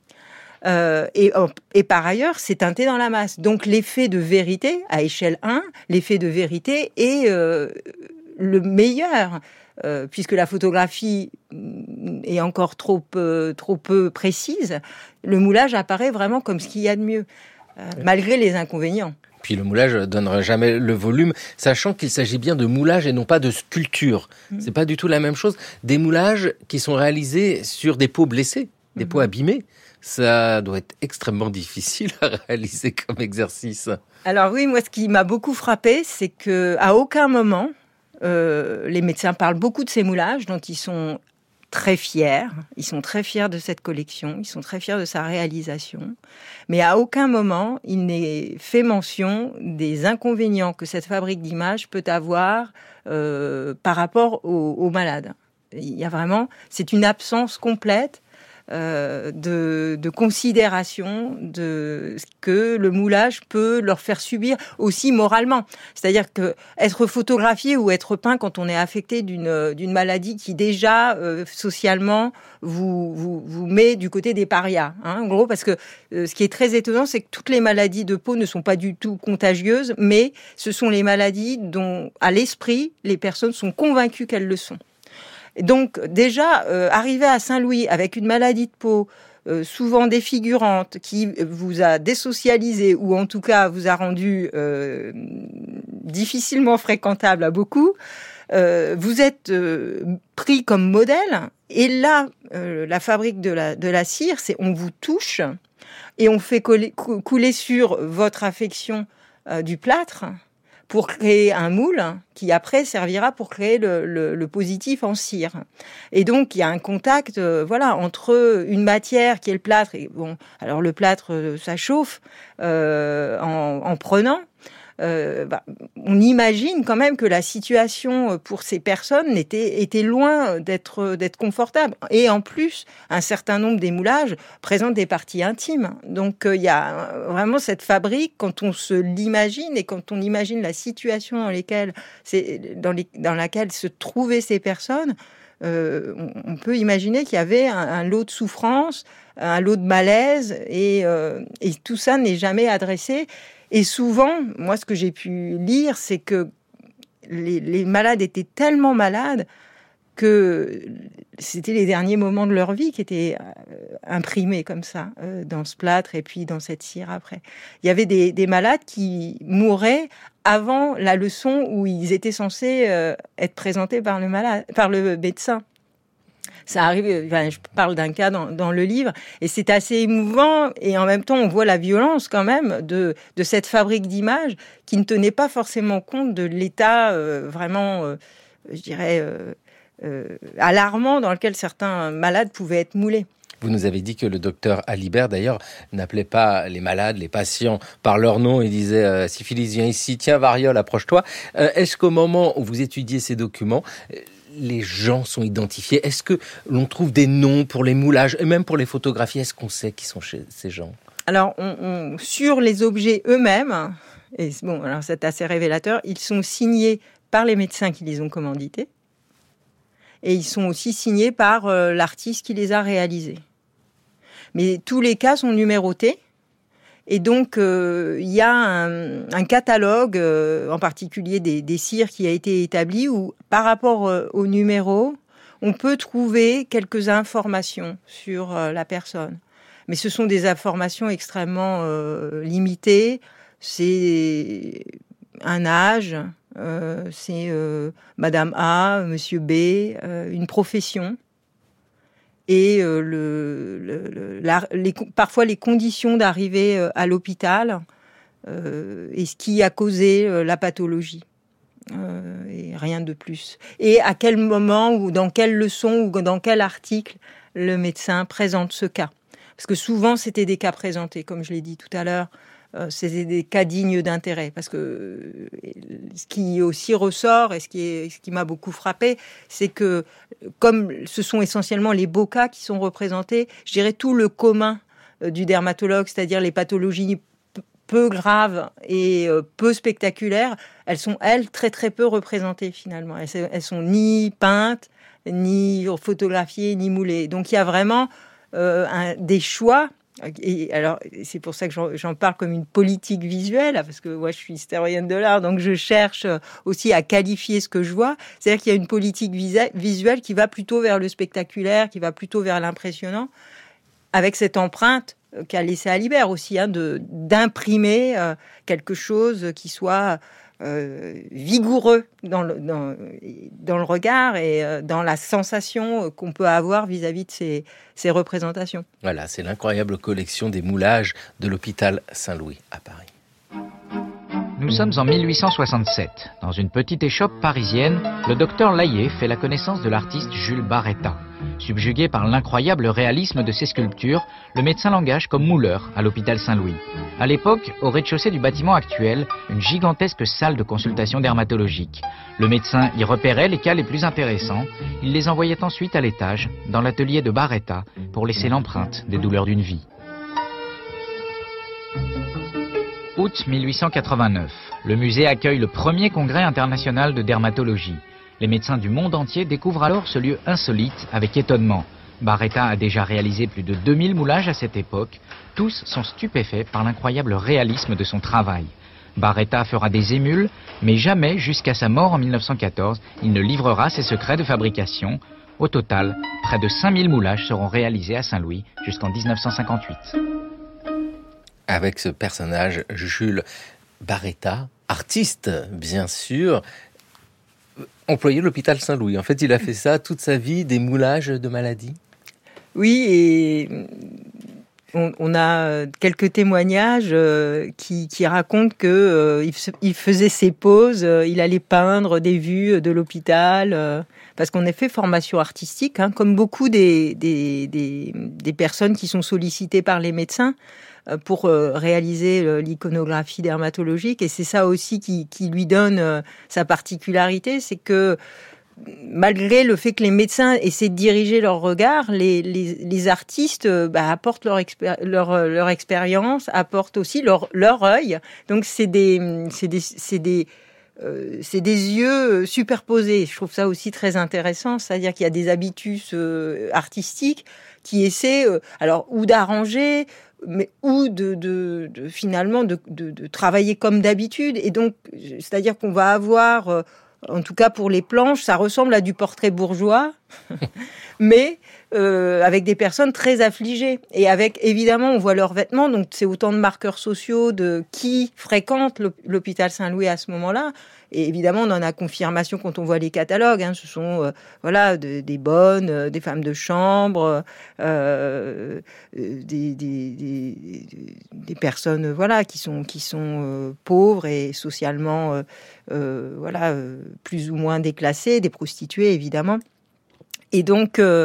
E: Euh, et, et par ailleurs, c'est teinté dans la masse. Donc, l'effet de vérité, à échelle un, l'effet de vérité est euh, le meilleur, euh, puisque la photographie est encore trop peu, trop peu précise. Le moulage apparaît vraiment comme ce qu'il y a de mieux, euh, malgré les inconvénients.
B: Puis le moulage ne donnera jamais le volume, sachant qu'il s'agit bien de moulage et non pas de sculpture. Mmh. C'est pas du tout la même chose. Des moulages qui sont réalisés sur des peaux blessées, des mmh. peaux abîmées, ça doit être extrêmement difficile à réaliser comme exercice.
E: Alors oui, moi ce qui m'a beaucoup frappé, c'est que à aucun moment, euh, les médecins parlent beaucoup de ces moulages dont ils sont très fiers, ils sont très fiers de cette collection, ils sont très fiers de sa réalisation, mais à aucun moment il n'est fait mention des inconvénients que cette fabrique d'images peut avoir euh, par rapport aux, aux malades. Il y a vraiment, c'est une absence complète euh, de, de considération de ce que le moulage peut leur faire subir aussi moralement. C'est-à-dire que être photographié ou être peint quand on est affecté d'une, d'une maladie qui déjà euh, socialement vous, vous, vous met du côté des parias. Hein, en gros, parce que euh, ce qui est très étonnant, c'est que toutes les maladies de peau ne sont pas du tout contagieuses, mais ce sont les maladies dont, à l'esprit, les personnes sont convaincues qu'elles le sont. Donc déjà, euh, arriver à Saint-Louis avec une maladie de peau euh, souvent défigurante qui vous a désocialisé ou en tout cas vous a rendu euh, difficilement fréquentable à beaucoup, euh, vous êtes euh, pris comme modèle. Et là, euh, la fabrique de la, de la cire, c'est on vous touche et on fait coller, couler sur votre affection euh, du plâtre pour créer un moule qui après servira pour créer le, le, le positif en cire. Et donc il y a un contact, euh, voilà, entre une matière qui est le plâtre. Et bon, alors le plâtre, euh, ça chauffe euh, en, en prenant. Euh, bah, on imagine quand même que la situation pour ces personnes était, était loin d'être, d'être confortable. Et en plus, un certain nombre des moulages présentent des parties intimes. Donc il euh, y a vraiment cette fabrique, quand on se l'imagine et quand on imagine la situation dans, lesquelles, c'est, dans, les, dans laquelle se trouvaient ces personnes, euh, on, on peut imaginer qu'il y avait un, un lot de souffrance, un lot de malaise, et, euh, et tout ça n'est jamais adressé. Et souvent, moi, ce que j'ai pu lire, c'est que les, les malades étaient tellement malades que c'était les derniers moments de leur vie qui étaient imprimés comme ça, euh, dans ce plâtre et puis dans cette cire après. Il y avait des, des malades qui mouraient avant la leçon où ils étaient censés euh, être présentés par le, malade, par le médecin. Ça arrive, enfin, je parle d'un cas dans, dans le livre, et c'est assez émouvant, et en même temps, on voit la violence quand même de, de cette fabrique d'images qui ne tenait pas forcément compte de l'état euh, vraiment, euh, je dirais, euh, euh, alarmant dans lequel certains malades pouvaient être moulés.
B: Vous nous avez dit que le docteur Alibert, d'ailleurs, n'appelait pas les malades, les patients, par leur nom. Il disait euh, « syphilis, viens ici, tiens, variole, approche-toi euh, ». Est-ce qu'au moment où vous étudiez ces documents, les gens sont identifiés? Est-ce que l'on trouve des noms pour les moulages et même pour les photographies? Est-ce qu'on sait qui sont chez ces gens?
E: Alors, on, on, sur les objets eux-mêmes, et bon, alors c'est assez révélateur, ils sont signés par les médecins qui les ont commandités. et ils sont aussi signés par euh, l'artiste qui les a réalisés. Mais tous les cas sont numérotés. Et donc, euh, il y a un, un catalogue, euh, en particulier des, des cires, qui a été établi où, par rapport euh, aux numéros, on peut trouver quelques informations sur euh, la personne. Mais ce sont des informations extrêmement euh, limitées. C'est un âge, euh, c'est euh, Madame A, Monsieur B, euh, une profession. Et euh, le, le, le, la, les, parfois les conditions d'arrivée euh, à l'hôpital euh, et ce qui a causé euh, la pathologie. Euh, et rien de plus. Et à quel moment ou dans quelle leçon ou dans quel article le médecin présente ce cas. Parce que souvent, c'était des cas présentés, comme je l'ai dit tout à l'heure. Euh, c'était des cas dignes d'intérêt, parce que euh, ce qui aussi ressort et ce qui, est, ce qui m'a beaucoup frappé, c'est que comme ce sont essentiellement les beaux cas qui sont représentés, je dirais tout le commun euh, du dermatologue, c'est-à-dire les pathologies p- peu graves et euh, peu spectaculaires, elles sont, elles, très très peu représentées finalement. Elles, elles sont ni peintes, ni photographiées, ni moulées. Donc il y a vraiment euh, un, des choix. Et alors, c'est pour ça que j'en, j'en parle comme une politique visuelle, parce que moi, je suis historienne de l'art, donc je cherche aussi à qualifier ce que je vois. C'est-à-dire qu'il y a une politique visuelle qui va plutôt vers le spectaculaire, qui va plutôt vers l'impressionnant, avec cette empreinte qu'a laissé Alibert aussi, hein, de, d'imprimer euh, quelque chose qui soit euh, vigoureux dans le, dans, dans le regard et euh, dans la sensation qu'on peut avoir vis-à-vis de ces, ces représentations.
B: Voilà, c'est l'incroyable collection des moulages de l'hôpital Saint-Louis à Paris.
I: Nous sommes en mille huit cent soixante-sept. Dans une petite échoppe parisienne, le docteur Layet fait la connaissance de l'artiste Jules Barretta. Subjugué par l'incroyable réalisme de ses sculptures, le médecin l'engage comme mouleur à l'hôpital Saint-Louis. À l'époque, au rez-de-chaussée du bâtiment actuel, une gigantesque salle de consultation dermatologique. Le médecin y repérait les cas les plus intéressants. Il les envoyait ensuite à l'étage, dans l'atelier de Barretta, pour laisser l'empreinte des douleurs d'une vie. Août mille huit cent quatre-vingt-neuf. Le musée accueille le premier congrès international de dermatologie. Les médecins du monde entier découvrent alors ce lieu insolite avec étonnement. Barretta a déjà réalisé plus de deux mille moulages à cette époque. Tous sont stupéfaits par l'incroyable réalisme de son travail. Barretta fera des émules, mais jamais, jusqu'à sa mort en mille neuf cent quatorze, il ne livrera ses secrets de fabrication. Au total, près de cinq mille moulages seront réalisés à Saint-Louis jusqu'en dix-neuf cent cinquante-huit.
B: Avec ce personnage, Jules Barretta, artiste, bien sûr, employé de l'hôpital Saint-Louis. En fait, il a fait ça toute sa vie, des moulages de maladies.
E: Oui, et on, on a quelques témoignages euh, qui, qui racontent que euh, il, il faisait ses pauses, euh, il allait peindre des vues de l'hôpital, euh, parce qu'en effet, formation artistique, hein, comme beaucoup des, des, des, des personnes qui sont sollicitées par les médecins, pour euh, réaliser euh, l'iconographie dermatologique. Et c'est ça aussi qui, qui lui donne euh, sa particularité, c'est que malgré le fait que les médecins essaient de diriger leur regard, les, les, les artistes euh, bah, apportent leur, expér- leur, leur expérience, apportent aussi leur, leur œil. Donc c'est des... C'est des, c'est des Euh, c'est des yeux superposés. Je trouve ça aussi très intéressant, c'est-à-dire qu'il y a des habitus euh, artistiques qui essaient, euh, alors ou d'arranger, mais ou de, de, de finalement de, de, de travailler comme d'habitude. Et donc, c'est-à-dire qu'on va avoir, euh, en tout cas pour les planches, ça ressemble à du portrait bourgeois, mais euh, avec des personnes très affligées. Et avec, évidemment, on voit leurs vêtements, donc c'est autant de marqueurs sociaux de qui fréquente l'hôpital Saint-Louis à ce moment-là. Et évidemment, on en a confirmation quand on voit les catalogues. Hein. Ce sont euh, voilà de, des bonnes, euh, des femmes de chambre, euh, des, des, des, des personnes voilà qui sont qui sont euh, pauvres et socialement euh, euh, voilà euh, plus ou moins déclassées, des prostituées évidemment. Et donc, euh,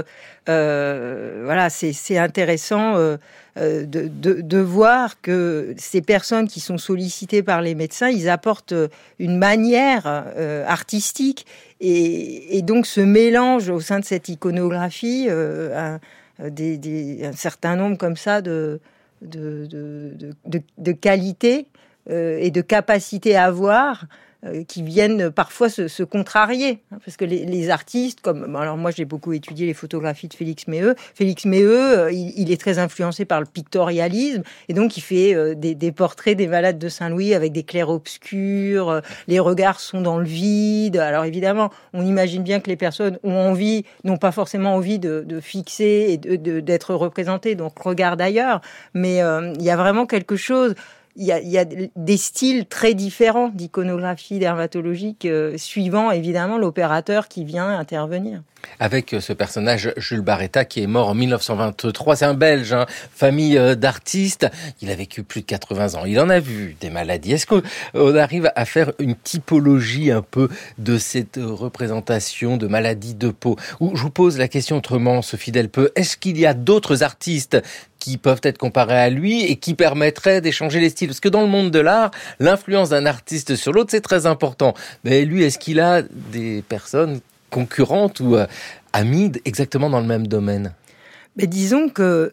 E: euh, voilà, c'est, c'est intéressant euh, de, de, de voir que ces personnes qui sont sollicitées par les médecins, ils apportent une manière euh, artistique et, et donc ce mélange au sein de cette iconographie, euh, un, des, des, un certain nombre comme ça de, de, de, de, de, de qualités euh, et de capacités à voir euh, qui viennent parfois se, se contrarier. Hein, parce que les, les artistes, comme... Alors moi, j'ai beaucoup étudié les photographies de Félix Méheux. Félix Méheux, euh, il, il est très influencé par le pictorialisme, et donc il fait euh, des, des portraits des malades de Saint-Louis avec des clairs-obscurs, euh, les regards sont dans le vide. Alors évidemment, on imagine bien que les personnes ont envie, n'ont pas forcément envie de, de fixer et de, de, d'être représentées, donc regardent ailleurs. Mais euh, il y a vraiment quelque chose... Il y, a, il y a des styles très différents d'iconographie dermatologique, euh, suivant évidemment l'opérateur qui vient intervenir.
B: Avec ce personnage, Jules Barretta, qui est mort en dix-neuf cent vingt-trois. C'est un Belge, hein, famille d'artistes. Il a vécu plus de quatre-vingts ans. Il en a vu des maladies. Est-ce qu'on arrive à faire une typologie un peu de cette représentation de maladies de peau? Ou je vous pose la question autrement, Sophie Delpeux. Est-ce qu'il y a d'autres artistes qui peuvent être comparés à lui et qui permettraient d'échanger les styles? Parce que dans le monde de l'art, l'influence d'un artiste sur l'autre, c'est très important. Mais lui, est-ce qu'il a des personnes concurrentes ou euh, amies exactement dans le même domaine?
E: Mais disons que,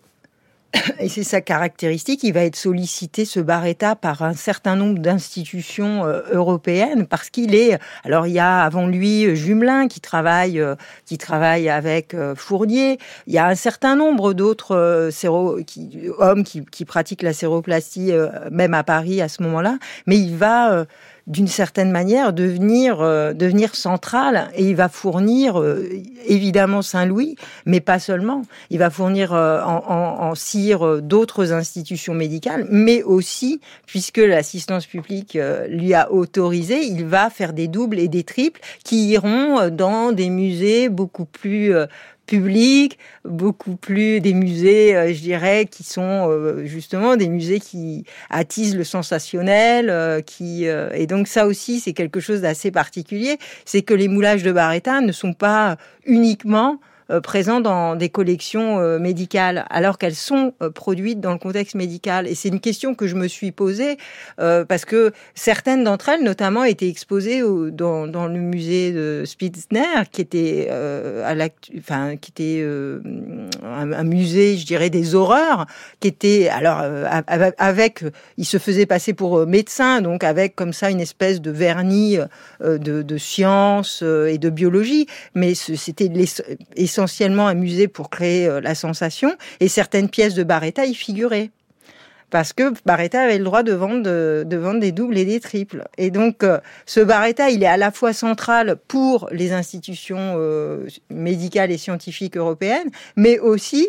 E: et c'est sa caractéristique, il va être sollicité, ce Barretta, par un certain nombre d'institutions euh, européennes, parce qu'il est... Alors, il y a avant lui Jumelin, qui travaille, euh, qui travaille avec euh, Fournier. Il y a un certain nombre d'autres euh, séro... qui, hommes qui, qui pratiquent la séroplastie, euh, même à Paris à ce moment-là. Mais il va... Euh, d'une certaine manière, devenir, euh, devenir central, et il va fournir euh, évidemment Saint-Louis, mais pas seulement. Il va fournir euh, en, en, en cire euh, d'autres institutions médicales, mais aussi, puisque l'assistance publique euh, lui a autorisé, il va faire des doubles et des triples qui iront dans des musées beaucoup plus... Euh, publics, beaucoup plus des musées, euh, je dirais, qui sont euh, justement des musées qui attisent le sensationnel, euh, qui euh, et donc ça aussi c'est quelque chose d'assez particulier, c'est que les moulages de Barretta ne sont pas uniquement Euh, présents dans des collections euh, médicales, alors qu'elles sont euh, produites dans le contexte médical. Et c'est une question que je me suis posée, euh, parce que certaines d'entre elles, notamment, étaient exposées au, dans, dans le musée de Spitzner, qui était, euh, à l'actu... enfin, qui était euh, un, un musée, je dirais, des horreurs, qui était, alors, euh, avec, il se faisait passer pour médecin, donc avec comme ça une espèce de vernis euh, de, de science euh, et de biologie, mais c'était les, essentiellement un musée pour créer euh, la sensation, et certaines pièces de Barretta y figuraient. Parce que Barretta avait le droit de vendre, de, de vendre des doubles et des triples. Et donc, euh, ce Barretta, il est à la fois central pour les institutions euh, médicales et scientifiques européennes, mais aussi,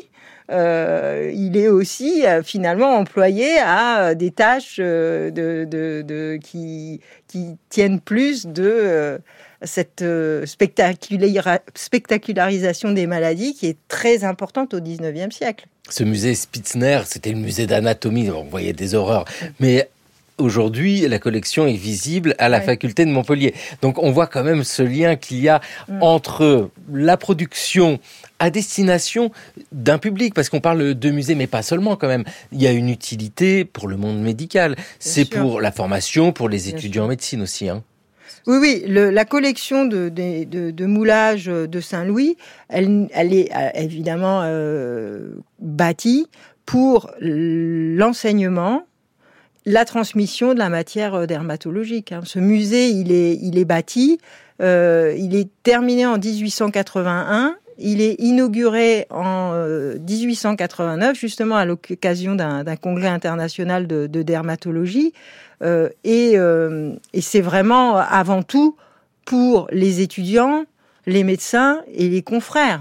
E: euh, il est aussi euh, finalement employé à euh, des tâches euh, de, de, de, qui, qui tiennent plus de... Euh, cette euh, spectacular- spectacularisation des maladies qui est très importante au dix-neuvième siècle.
B: Ce musée Spitzner, c'était le musée d'anatomie, on voyait des horreurs. Mais aujourd'hui, la collection est visible à la ouais. faculté de Montpellier. Donc on voit quand même ce lien qu'il y a mmh. entre la production à destination d'un public, parce qu'on parle de musée, mais pas seulement quand même. Il y a une utilité pour le monde médical. Bien C'est sûr. Pour la formation, pour les Bien étudiants sûr. En médecine aussi, hein.
E: Oui, oui, le, la collection de, de, de, de moulage de Saint-Louis, elle, elle est évidemment euh, bâtie pour l'enseignement, la transmission de la matière dermatologique. Hein. Ce musée, il est, il est bâti, euh, il est terminé en dix-huit cent quatre-vingt-un. Il est inauguré en euh, dix-huit cent quatre-vingt-neuf, justement à l'occasion d'un, d'un congrès international de, de dermatologie. Euh, et, euh, et c'est vraiment avant tout pour les étudiants, les médecins et les confrères.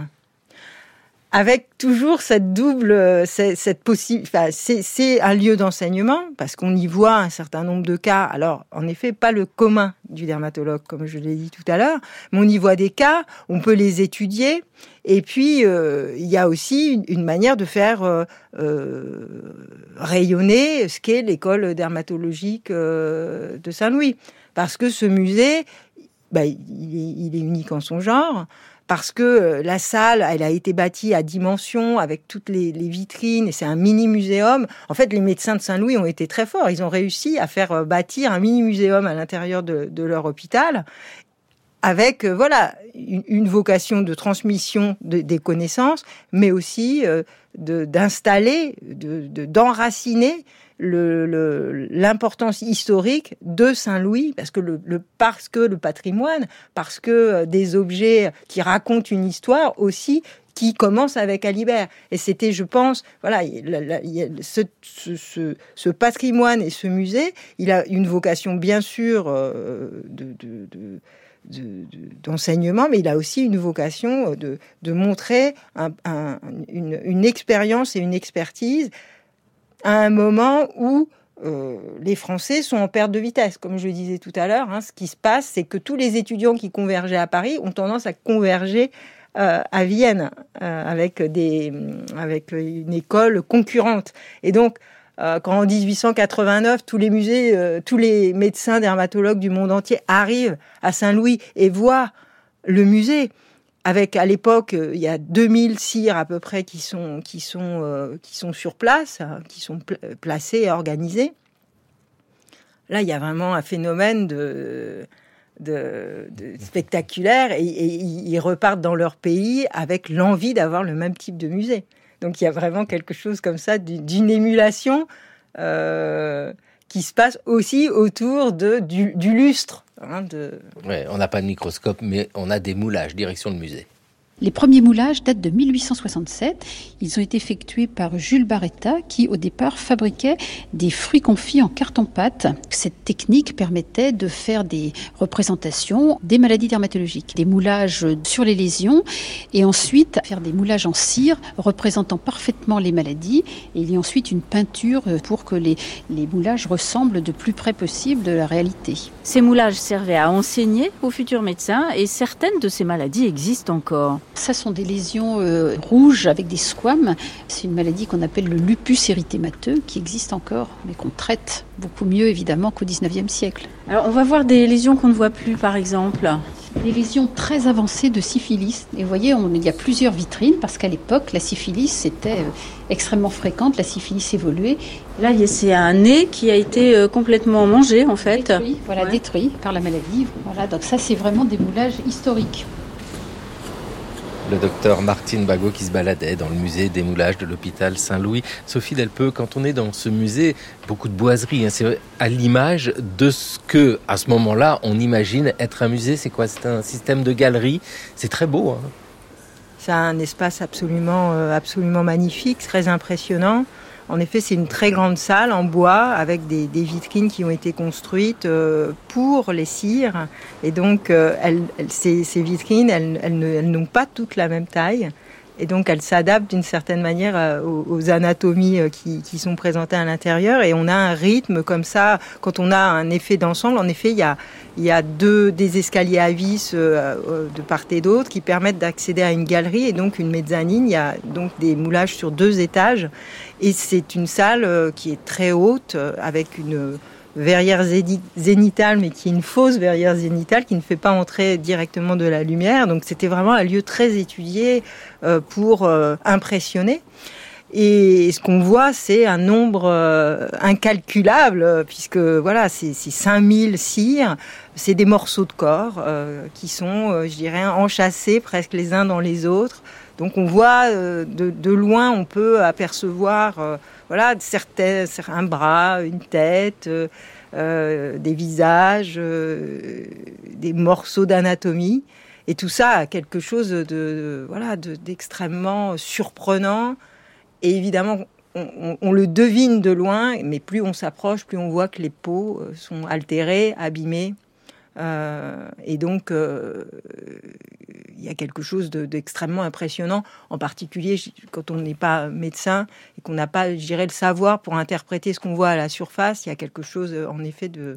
E: Avec toujours cette double, cette, cette possible, enfin, c'est, c'est un lieu d'enseignement parce qu'on y voit un certain nombre de cas. Alors, en effet, pas le commun du dermatologue, comme je l'ai dit tout à l'heure, mais on y voit des cas, on peut les étudier. Et puis, euh, il y a aussi une, une manière de faire euh, euh, rayonner ce qu'est l'école dermatologique euh, de Saint-Louis, parce que ce musée, bah, il est, il est unique en son genre. Parce que la salle, elle a été bâtie à dimension avec toutes les, les vitrines et c'est un mini-muséum. En fait, les médecins de Saint-Louis ont été très forts. Ils ont réussi à faire bâtir un mini-muséum à l'intérieur de, de leur hôpital avec euh, voilà une, une vocation de transmission de, des connaissances, mais aussi euh, de, d'installer, de, de, d'enraciner le, le, l'importance historique de Saint-Louis, parce que le, le, parce que le patrimoine, parce que euh, des objets qui racontent une histoire aussi, qui commence avec Alibert. Et c'était, je pense, voilà, la, la, ce, ce, ce, ce patrimoine et ce musée, il a une vocation, bien sûr, euh, de, de, de, de, de, d'enseignement, mais il a aussi une vocation de, de montrer un, un, une, une expérience et une expertise à un moment où euh, les Français sont en perte de vitesse. Comme je le disais tout à l'heure, hein, ce qui se passe, c'est que tous les étudiants qui convergeaient à Paris ont tendance à converger Euh, à Vienne, euh, avec, des, avec une école concurrente. Et donc, euh, quand en dix-huit cent quatre-vingt-neuf, tous les musées, euh, tous les médecins dermatologues du monde entier arrivent à Saint-Louis et voient le musée, avec à l'époque, euh, il y a deux mille cires à peu près qui sont, qui sont, euh, qui sont sur place, hein, qui sont pl- placés et organisés. Là, il y a vraiment un phénomène de... De, de spectaculaire et, et ils repartent dans leur pays avec l'envie d'avoir le même type de musée. Donc il y a vraiment quelque chose comme ça d'une émulation euh, qui se passe aussi autour de, du, du lustre. Hein, de...
B: Ouais, on n'a pas de microscope, mais on a des moulages, direction le musée.
J: Les premiers moulages datent de mille huit cent soixante-sept. Ils ont été effectués par Jules Barretta, qui au départ fabriquait des fruits confits en carton-pâte. Cette technique permettait de faire des représentations des maladies dermatologiques, des moulages sur les lésions, et ensuite faire des moulages en cire représentant parfaitement les maladies. Et il y a ensuite une peinture pour que les, les moulages ressemblent de plus près possible de la réalité.
K: Ces moulages servaient à enseigner aux futurs médecins, et certaines de ces maladies existent encore.
J: Ça sont des lésions euh, rouges avec des squames. C'est une maladie qu'on appelle le lupus érythémateux, qui existe encore, mais qu'on traite beaucoup mieux évidemment qu'au dix-neuvième siècle.
K: Alors on va voir des lésions qu'on ne voit plus, par exemple.
J: Des lésions très avancées de syphilis. Et vous voyez, on, il y a plusieurs vitrines, parce qu'à l'époque, la syphilis était euh, extrêmement fréquente, la syphilis évoluait.
K: Là, c'est un nez qui a été euh, complètement mangé, en fait.
J: Détruit, voilà, ouais. détruit par la maladie. Voilà, donc ça, c'est vraiment des moulages historiques.
B: Le docteur Martine Bagot qui se baladait dans le musée des moulages de l'hôpital Saint-Louis. Sophie Delpeux, quand on est dans ce musée, beaucoup de boiseries, hein, c'est à l'image de ce que, à ce moment-là, on imagine être un musée. C'est quoi ? C'est un système de galeries. C'est très beau. Hein.
E: C'est un espace absolument, euh, absolument magnifique, très impressionnant. En effet, c'est une très grande salle en bois avec des, des vitrines qui ont été construites euh, pour les cires. Et donc, euh, elles, elles, ces, ces vitrines, elles, elles, ne, elles n'ont pas toutes la même taille. Et donc, elles s'adaptent d'une certaine manière euh, aux, aux anatomies euh, qui, qui sont présentées à l'intérieur. Et on a un rythme comme ça. Quand on a un effet d'ensemble, en effet, il y a, il y a deux, des escaliers à vis euh, euh, de part et d'autre qui permettent d'accéder à une galerie et donc une mezzanine. Il y a donc des moulages sur deux étages. Et c'est une salle euh, qui est très haute, euh, avec une verrière zénitale, mais qui est une fausse verrière zénitale qui ne fait pas entrer directement de la lumière. Donc c'était vraiment un lieu très étudié euh, pour euh, impressionner. Et ce qu'on voit, c'est un nombre euh, incalculable, puisque voilà, c'est, c'est cinq mille cires, c'est des morceaux de corps euh, qui sont, euh, je dirais, enchâssés presque les uns dans les autres. Donc on voit euh, de, de loin, on peut apercevoir euh, voilà, certains, un bras, une tête, euh, euh, des visages, euh, des morceaux d'anatomie. Et tout ça a quelque chose de, de, voilà, de, d'extrêmement surprenant. Et évidemment, on, on, on le devine de loin, mais plus on s'approche, plus on voit que les peaux sont altérées, abîmées. Euh, et donc, euh, il y a quelque chose de, d'extrêmement impressionnant, en particulier quand on n'est pas médecin et qu'on n'a pas, je dirais, le savoir pour interpréter ce qu'on voit à la surface. Il y a quelque chose, en effet, de,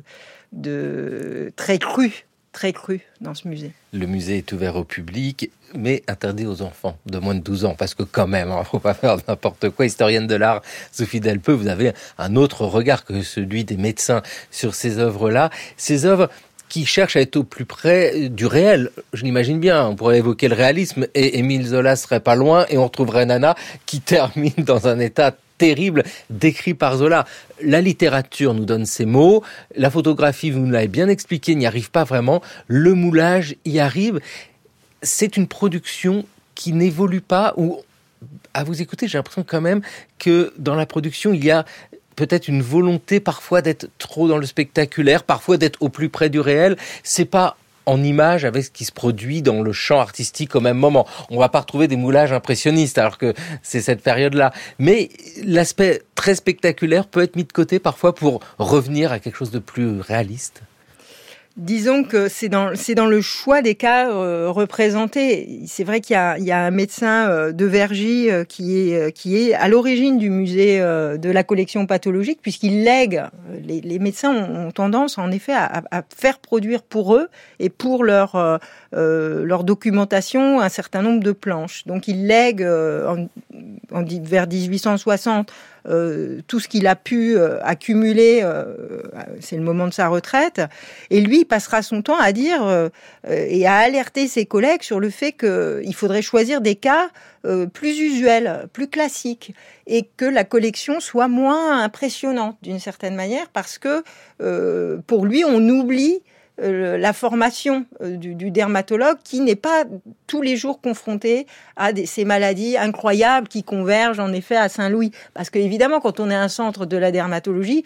E: de très cru, très cru dans ce musée.
B: Le musée est ouvert au public, mais interdit aux enfants de moins de douze ans, parce que quand même, il ne faut pas faire n'importe quoi. Historienne de l'art, Sophie Delpeux, vous avez un autre regard que celui des médecins sur ces œuvres-là. Ces œuvres qui cherche à être au plus près du réel. Je l'imagine bien, on pourrait évoquer le réalisme et Émile Zola serait pas loin et on retrouverait Nana qui termine dans un état terrible décrit par Zola. La littérature nous donne ces mots, la photographie, vous nous l'avez bien expliqué, n'y arrive pas vraiment, le moulage y arrive. C'est une production qui n'évolue pas, ou à vous écouter, j'ai l'impression quand même que dans la production, il y a peut-être une volonté parfois d'être trop dans le spectaculaire, parfois d'être au plus près du réel. C'est pas en image avec ce qui se produit dans le champ artistique au même moment. On va pas retrouver des moulages impressionnistes alors que c'est cette période-là. Mais l'aspect très spectaculaire peut être mis de côté parfois pour revenir à quelque chose de plus réaliste.
E: Disons que c'est dans, c'est dans le choix des cas euh, représentés. C'est vrai qu'il y a, il y a un médecin euh, de Vergy euh, qui est, euh, qui est à l'origine du musée euh, de la collection pathologique, puisqu'il lègue. Les, les médecins ont, ont tendance, en effet, à, à faire produire pour eux et pour leur, euh, euh, leur documentation un certain nombre de planches. Donc, il lègue euh, en, en, vers dix-huit cent soixante Euh, tout ce qu'il a pu euh, accumuler, euh, c'est le moment de sa retraite, et lui il passera son temps à dire euh, et à alerter ses collègues sur le fait qu'il faudrait choisir des cas euh, plus usuels, plus classiques, et que la collection soit moins impressionnante d'une certaine manière, parce que euh, pour lui on oublie Euh, la formation euh, du, du dermatologue qui n'est pas tous les jours confronté à des, ces maladies incroyables qui convergent en effet à Saint-Louis. Parce que évidemment, quand on est un centre de la dermatologie,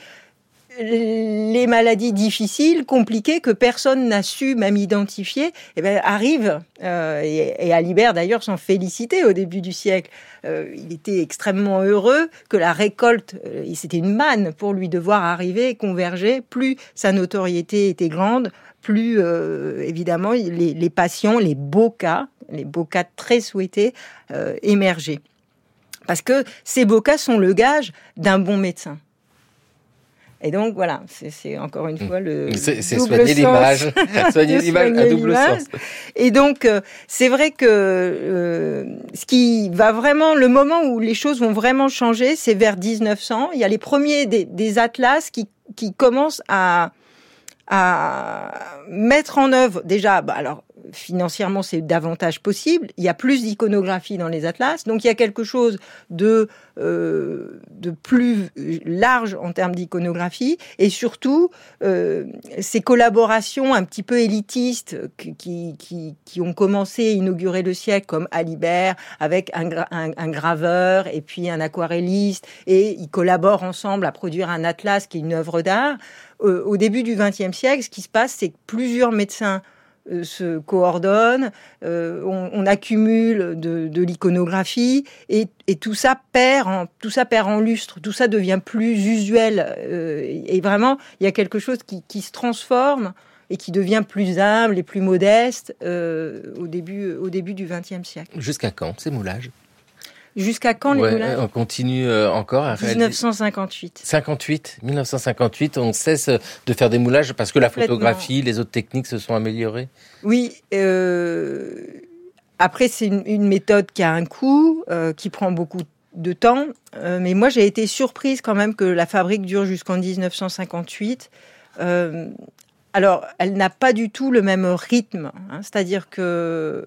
E: les maladies difficiles, compliquées, que personne n'a su même identifier, eh ben, arrivent. Euh, et, et Alibert, d'ailleurs, s'en félicitait au début du siècle. Euh, il était extrêmement heureux que la récolte, euh, c'était une manne pour lui de voir arriver et converger. Plus sa notoriété était grande, plus, euh, évidemment, les, les patients, les beaux cas, les beaux cas très souhaités, euh, émergeaient. Parce que ces beaux cas sont le gage d'un bon médecin. Et donc, voilà, c'est, c'est encore une fois le
B: c'est, c'est
E: double
B: soigner
E: sens.
B: l'image. soigner l'image à double
E: l'image.
B: sens.
E: Et donc, euh, c'est vrai que euh, ce qui va vraiment, le moment où les choses vont vraiment changer, c'est vers dix-neuf cents. Il y a les premiers des, des atlas qui, qui commencent à, à mettre en œuvre, déjà, bah alors, financièrement, c'est davantage possible. Il y a plus d'iconographie dans les atlas. Donc, il y a quelque chose de, euh, de plus large en termes d'iconographie. Et surtout, euh, ces collaborations un petit peu élitistes qui, qui, qui ont commencé à inaugurer le siècle, comme Alibert, avec un, gra- un, un graveur et puis un aquarelliste. Et ils collaborent ensemble à produire un atlas qui est une œuvre d'art. Euh, au début du vingtième siècle, ce qui se passe, c'est que plusieurs médecins Euh, se coordonnent, euh, on, on accumule de, de l'iconographie et, et tout ça perd en tout ça perd en lustre, tout ça devient plus usuel euh, et, et vraiment il y a quelque chose qui, qui se transforme et qui devient plus humble et plus modeste euh, au début au début du vingtième siècle.
B: Jusqu'à quand ces moulages ?
E: Jusqu'à quand les
B: ouais,
E: moulages ?
B: On continue euh, encore à réaliser.
E: dix-neuf cent cinquante-huit.
B: cinquante-huit, dix-neuf cent cinquante-huit, on cesse de faire des moulages parce que la photographie, les autres techniques se sont améliorées.
E: Oui. Euh... Après, c'est une, une méthode qui a un coût, euh, qui prend beaucoup de temps. Euh, mais moi, j'ai été surprise quand même que la fabrique dure jusqu'en dix-neuf cent cinquante-huit. Euh... Alors, elle n'a pas du tout le même rythme. Hein, c'est-à-dire que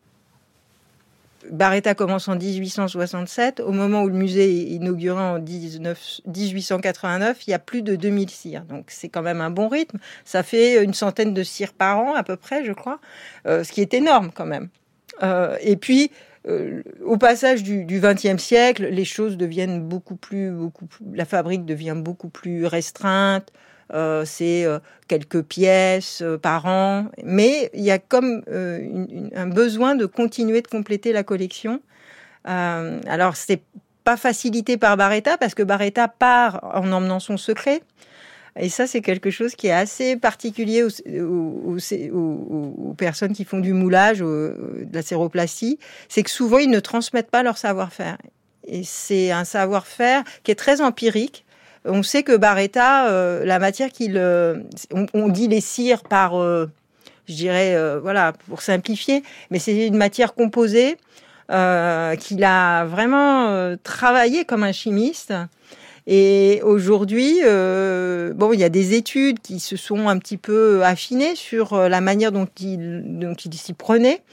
E: Barretta commence en dix-huit cent soixante-sept. Au moment où le musée est inauguré en dix-huit cent quatre-vingt-neuf, il y a plus de deux mille cires. Donc, c'est quand même un bon rythme. Ça fait une centaine de cires par an, à peu près, je crois. Euh, ce qui est énorme, quand même. Euh, et puis, euh, au passage du, du vingtième siècle, les choses deviennent beaucoup plus, beaucoup plus... La fabrique devient beaucoup plus restreinte. Euh, c'est euh, quelques pièces euh, par an, mais il y a comme euh, une, une, un besoin de continuer de compléter la collection. Euh, alors, c'est pas facilité par Barretta, parce que Barretta part en emmenant son secret. Et ça, c'est quelque chose qui est assez particulier aux, aux, aux, aux personnes qui font du moulage, aux, de la séroplastie. C'est que souvent, ils ne transmettent pas leur savoir-faire. Et c'est un savoir-faire qui est très empirique. On sait que Barretta, euh, la matière qu'il... Euh, on, on dit les cires par... Euh, je dirais, euh, voilà, pour simplifier, mais c'est une matière composée euh, qu'il a vraiment euh, travaillé comme un chimiste. Et aujourd'hui, euh, bon, il y a des études qui se sont un petit peu affinées sur la manière dont il, dont il s'y prenait.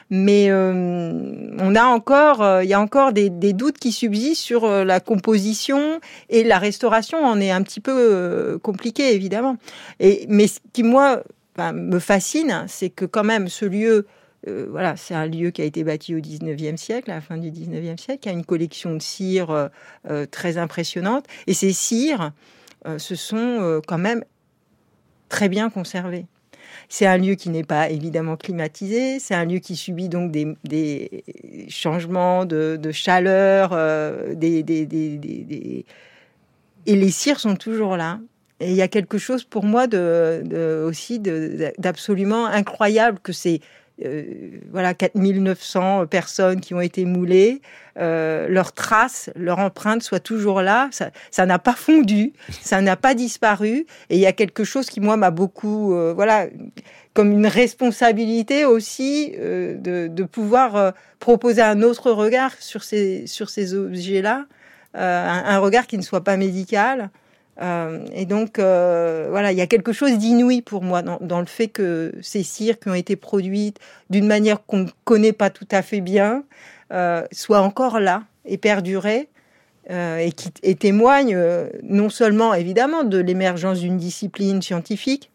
E: mais euh, on a encore, euh, il y a encore des, des doutes qui subsistent sur euh, la composition, et la restauration en est un petit peu euh, compliquée, évidemment. Et, mais ce qui, moi, enfin, me fascine, c'est que quand même ce lieu, euh, voilà, c'est un lieu qui a été bâti au dix-neuvième siècle, à la fin du dix-neuvième siècle, qui a une collection de cires euh, euh, très impressionnante. Et ces cires euh, se sont euh, quand même très bien conservées. C'est un lieu qui n'est pas évidemment climatisé, c'est un lieu qui subit donc des, des changements de, de chaleur, euh, des, des, des, des, des... et les cires sont toujours là. Et il y a quelque chose pour moi de, de, aussi de, d'absolument incroyable, que c'est euh, voilà, quatre mille neuf cents personnes qui ont été moulées, euh, leurs traces, leur empreinte soient toujours là, ça, ça n'a pas fondu, ça n'a pas disparu, et il y a quelque chose qui, moi, m'a beaucoup, euh, voilà, comme une responsabilité aussi, euh, de, de pouvoir euh, proposer un autre regard sur ces, sur ces objets-là, euh, un, un regard qui ne soit pas médical. Euh, et donc, euh, voilà, il y a quelque chose d'inouï pour moi dans, dans le fait que ces cires qui ont été produites d'une manière qu'on ne connaît pas tout à fait bien euh, soient encore là et perdurées, euh, et qui et témoignent euh, non seulement, évidemment, de l'émergence d'une discipline scientifique,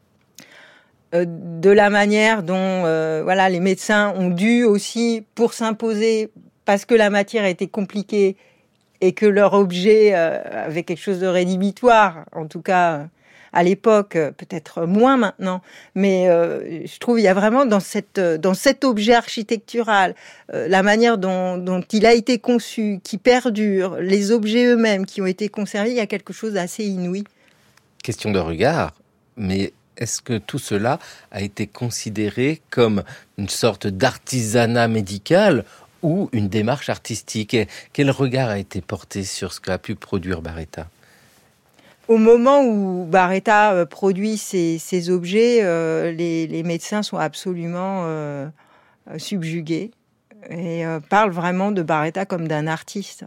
E: euh, de la manière dont euh, voilà, les médecins ont dû aussi, pour s'imposer, parce que la matière était compliquée, et que leur objet euh, avait quelque chose de rédhibitoire, en tout cas euh, à l'époque, euh, peut-être moins maintenant, mais euh, je trouve il y a vraiment dans, cette, euh, dans cet objet architectural, euh, la manière dont, dont il a été conçu, qui perdure, les objets eux-mêmes qui ont été conservés, il y a quelque chose d'assez inouï.
B: Question de regard, mais est-ce que tout cela a été considéré comme une sorte d'artisanat médical ou une démarche artistique? Quel regard a été porté sur ce qu'a pu produire Barretta?
E: Au moment où Barretta produit ces, ces objets, euh, les, les médecins sont absolument euh, subjugués et euh, parlent vraiment de Barretta comme d'un artiste.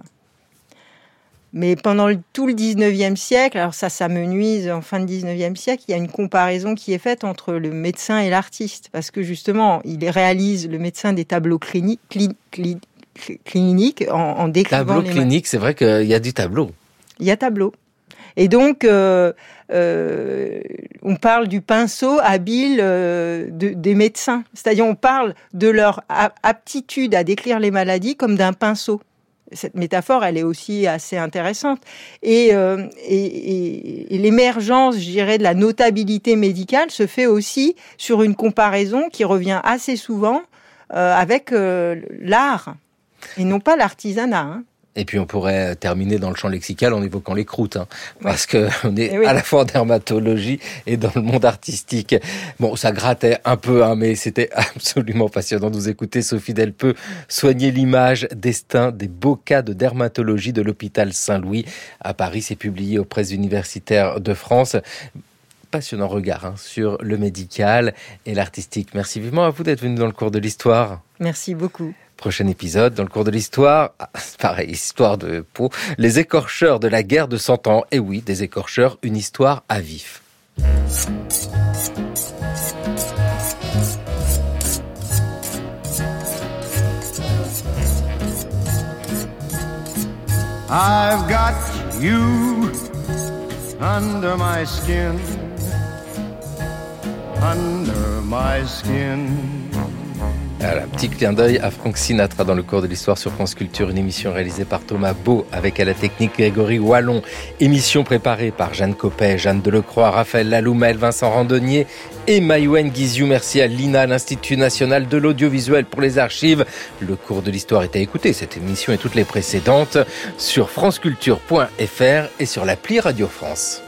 E: Mais pendant le, tout le dix-neuvième siècle, alors ça, ça me nuise, en fin de dix-neuvième siècle, il y a une comparaison qui est faite entre le médecin et l'artiste. Parce que justement, il réalise, le médecin, des tableaux cliniques, cli, cli, cliniques en, en décrivant
B: tableau
E: les...
B: Tableau clinique, c'est vrai qu'il y a du tableau.
E: Il y a tableau. Et donc, euh, euh, on parle du pinceau habile euh, de, des médecins. C'est-à-dire, on parle de leur aptitude à décrire les maladies comme d'un pinceau. Cette métaphore, elle est aussi assez intéressante. Et, euh, et, et, et l'émergence, je dirais, de la notabilité médicale se fait aussi sur une comparaison qui revient assez souvent euh, avec euh, l'art, et non pas l'artisanat. Hein.
B: Et puis on pourrait terminer dans le champ lexical en évoquant les croûtes, hein, parce que on est
E: oui.
B: à la fois en dermatologie et dans le monde artistique. Bon, ça grattait un peu, hein, mais c'était absolument passionnant de vous écouter. Sophie Delpeux, Soigner l'image, destin des beaux cas de dermatologie de l'hôpital Saint-Louis à Paris. C'est publié aux presses universitaires de France. Passionnant regard hein, sur le médical et l'artistique. Merci vivement à vous d'être venu dans le cours de l'histoire.
E: Merci beaucoup.
B: Prochain épisode, dans le cours de l'histoire, pareil, histoire de peau, les écorcheurs de la guerre de Cent Ans. Et oui, des écorcheurs, une histoire à vif.
L: I've got you under my skin, under my skin.
B: Voilà, petit clin d'œil à Frank Sinatra dans le cours de l'histoire sur France Culture, une émission réalisée par Thomas Beau avec à la technique Grégory Wallon. Émission préparée par Jeanne Copet, Jeanne Delecroix, Raphaël Laloumel, Vincent Randonnier et Maïwen Guiziou. Merci à l'I N A, l'Institut National de l'Audiovisuel, pour les archives. Le cours de l'histoire est à écouter, cette émission et toutes les précédentes, sur franceculture point f r et sur l'appli Radio France.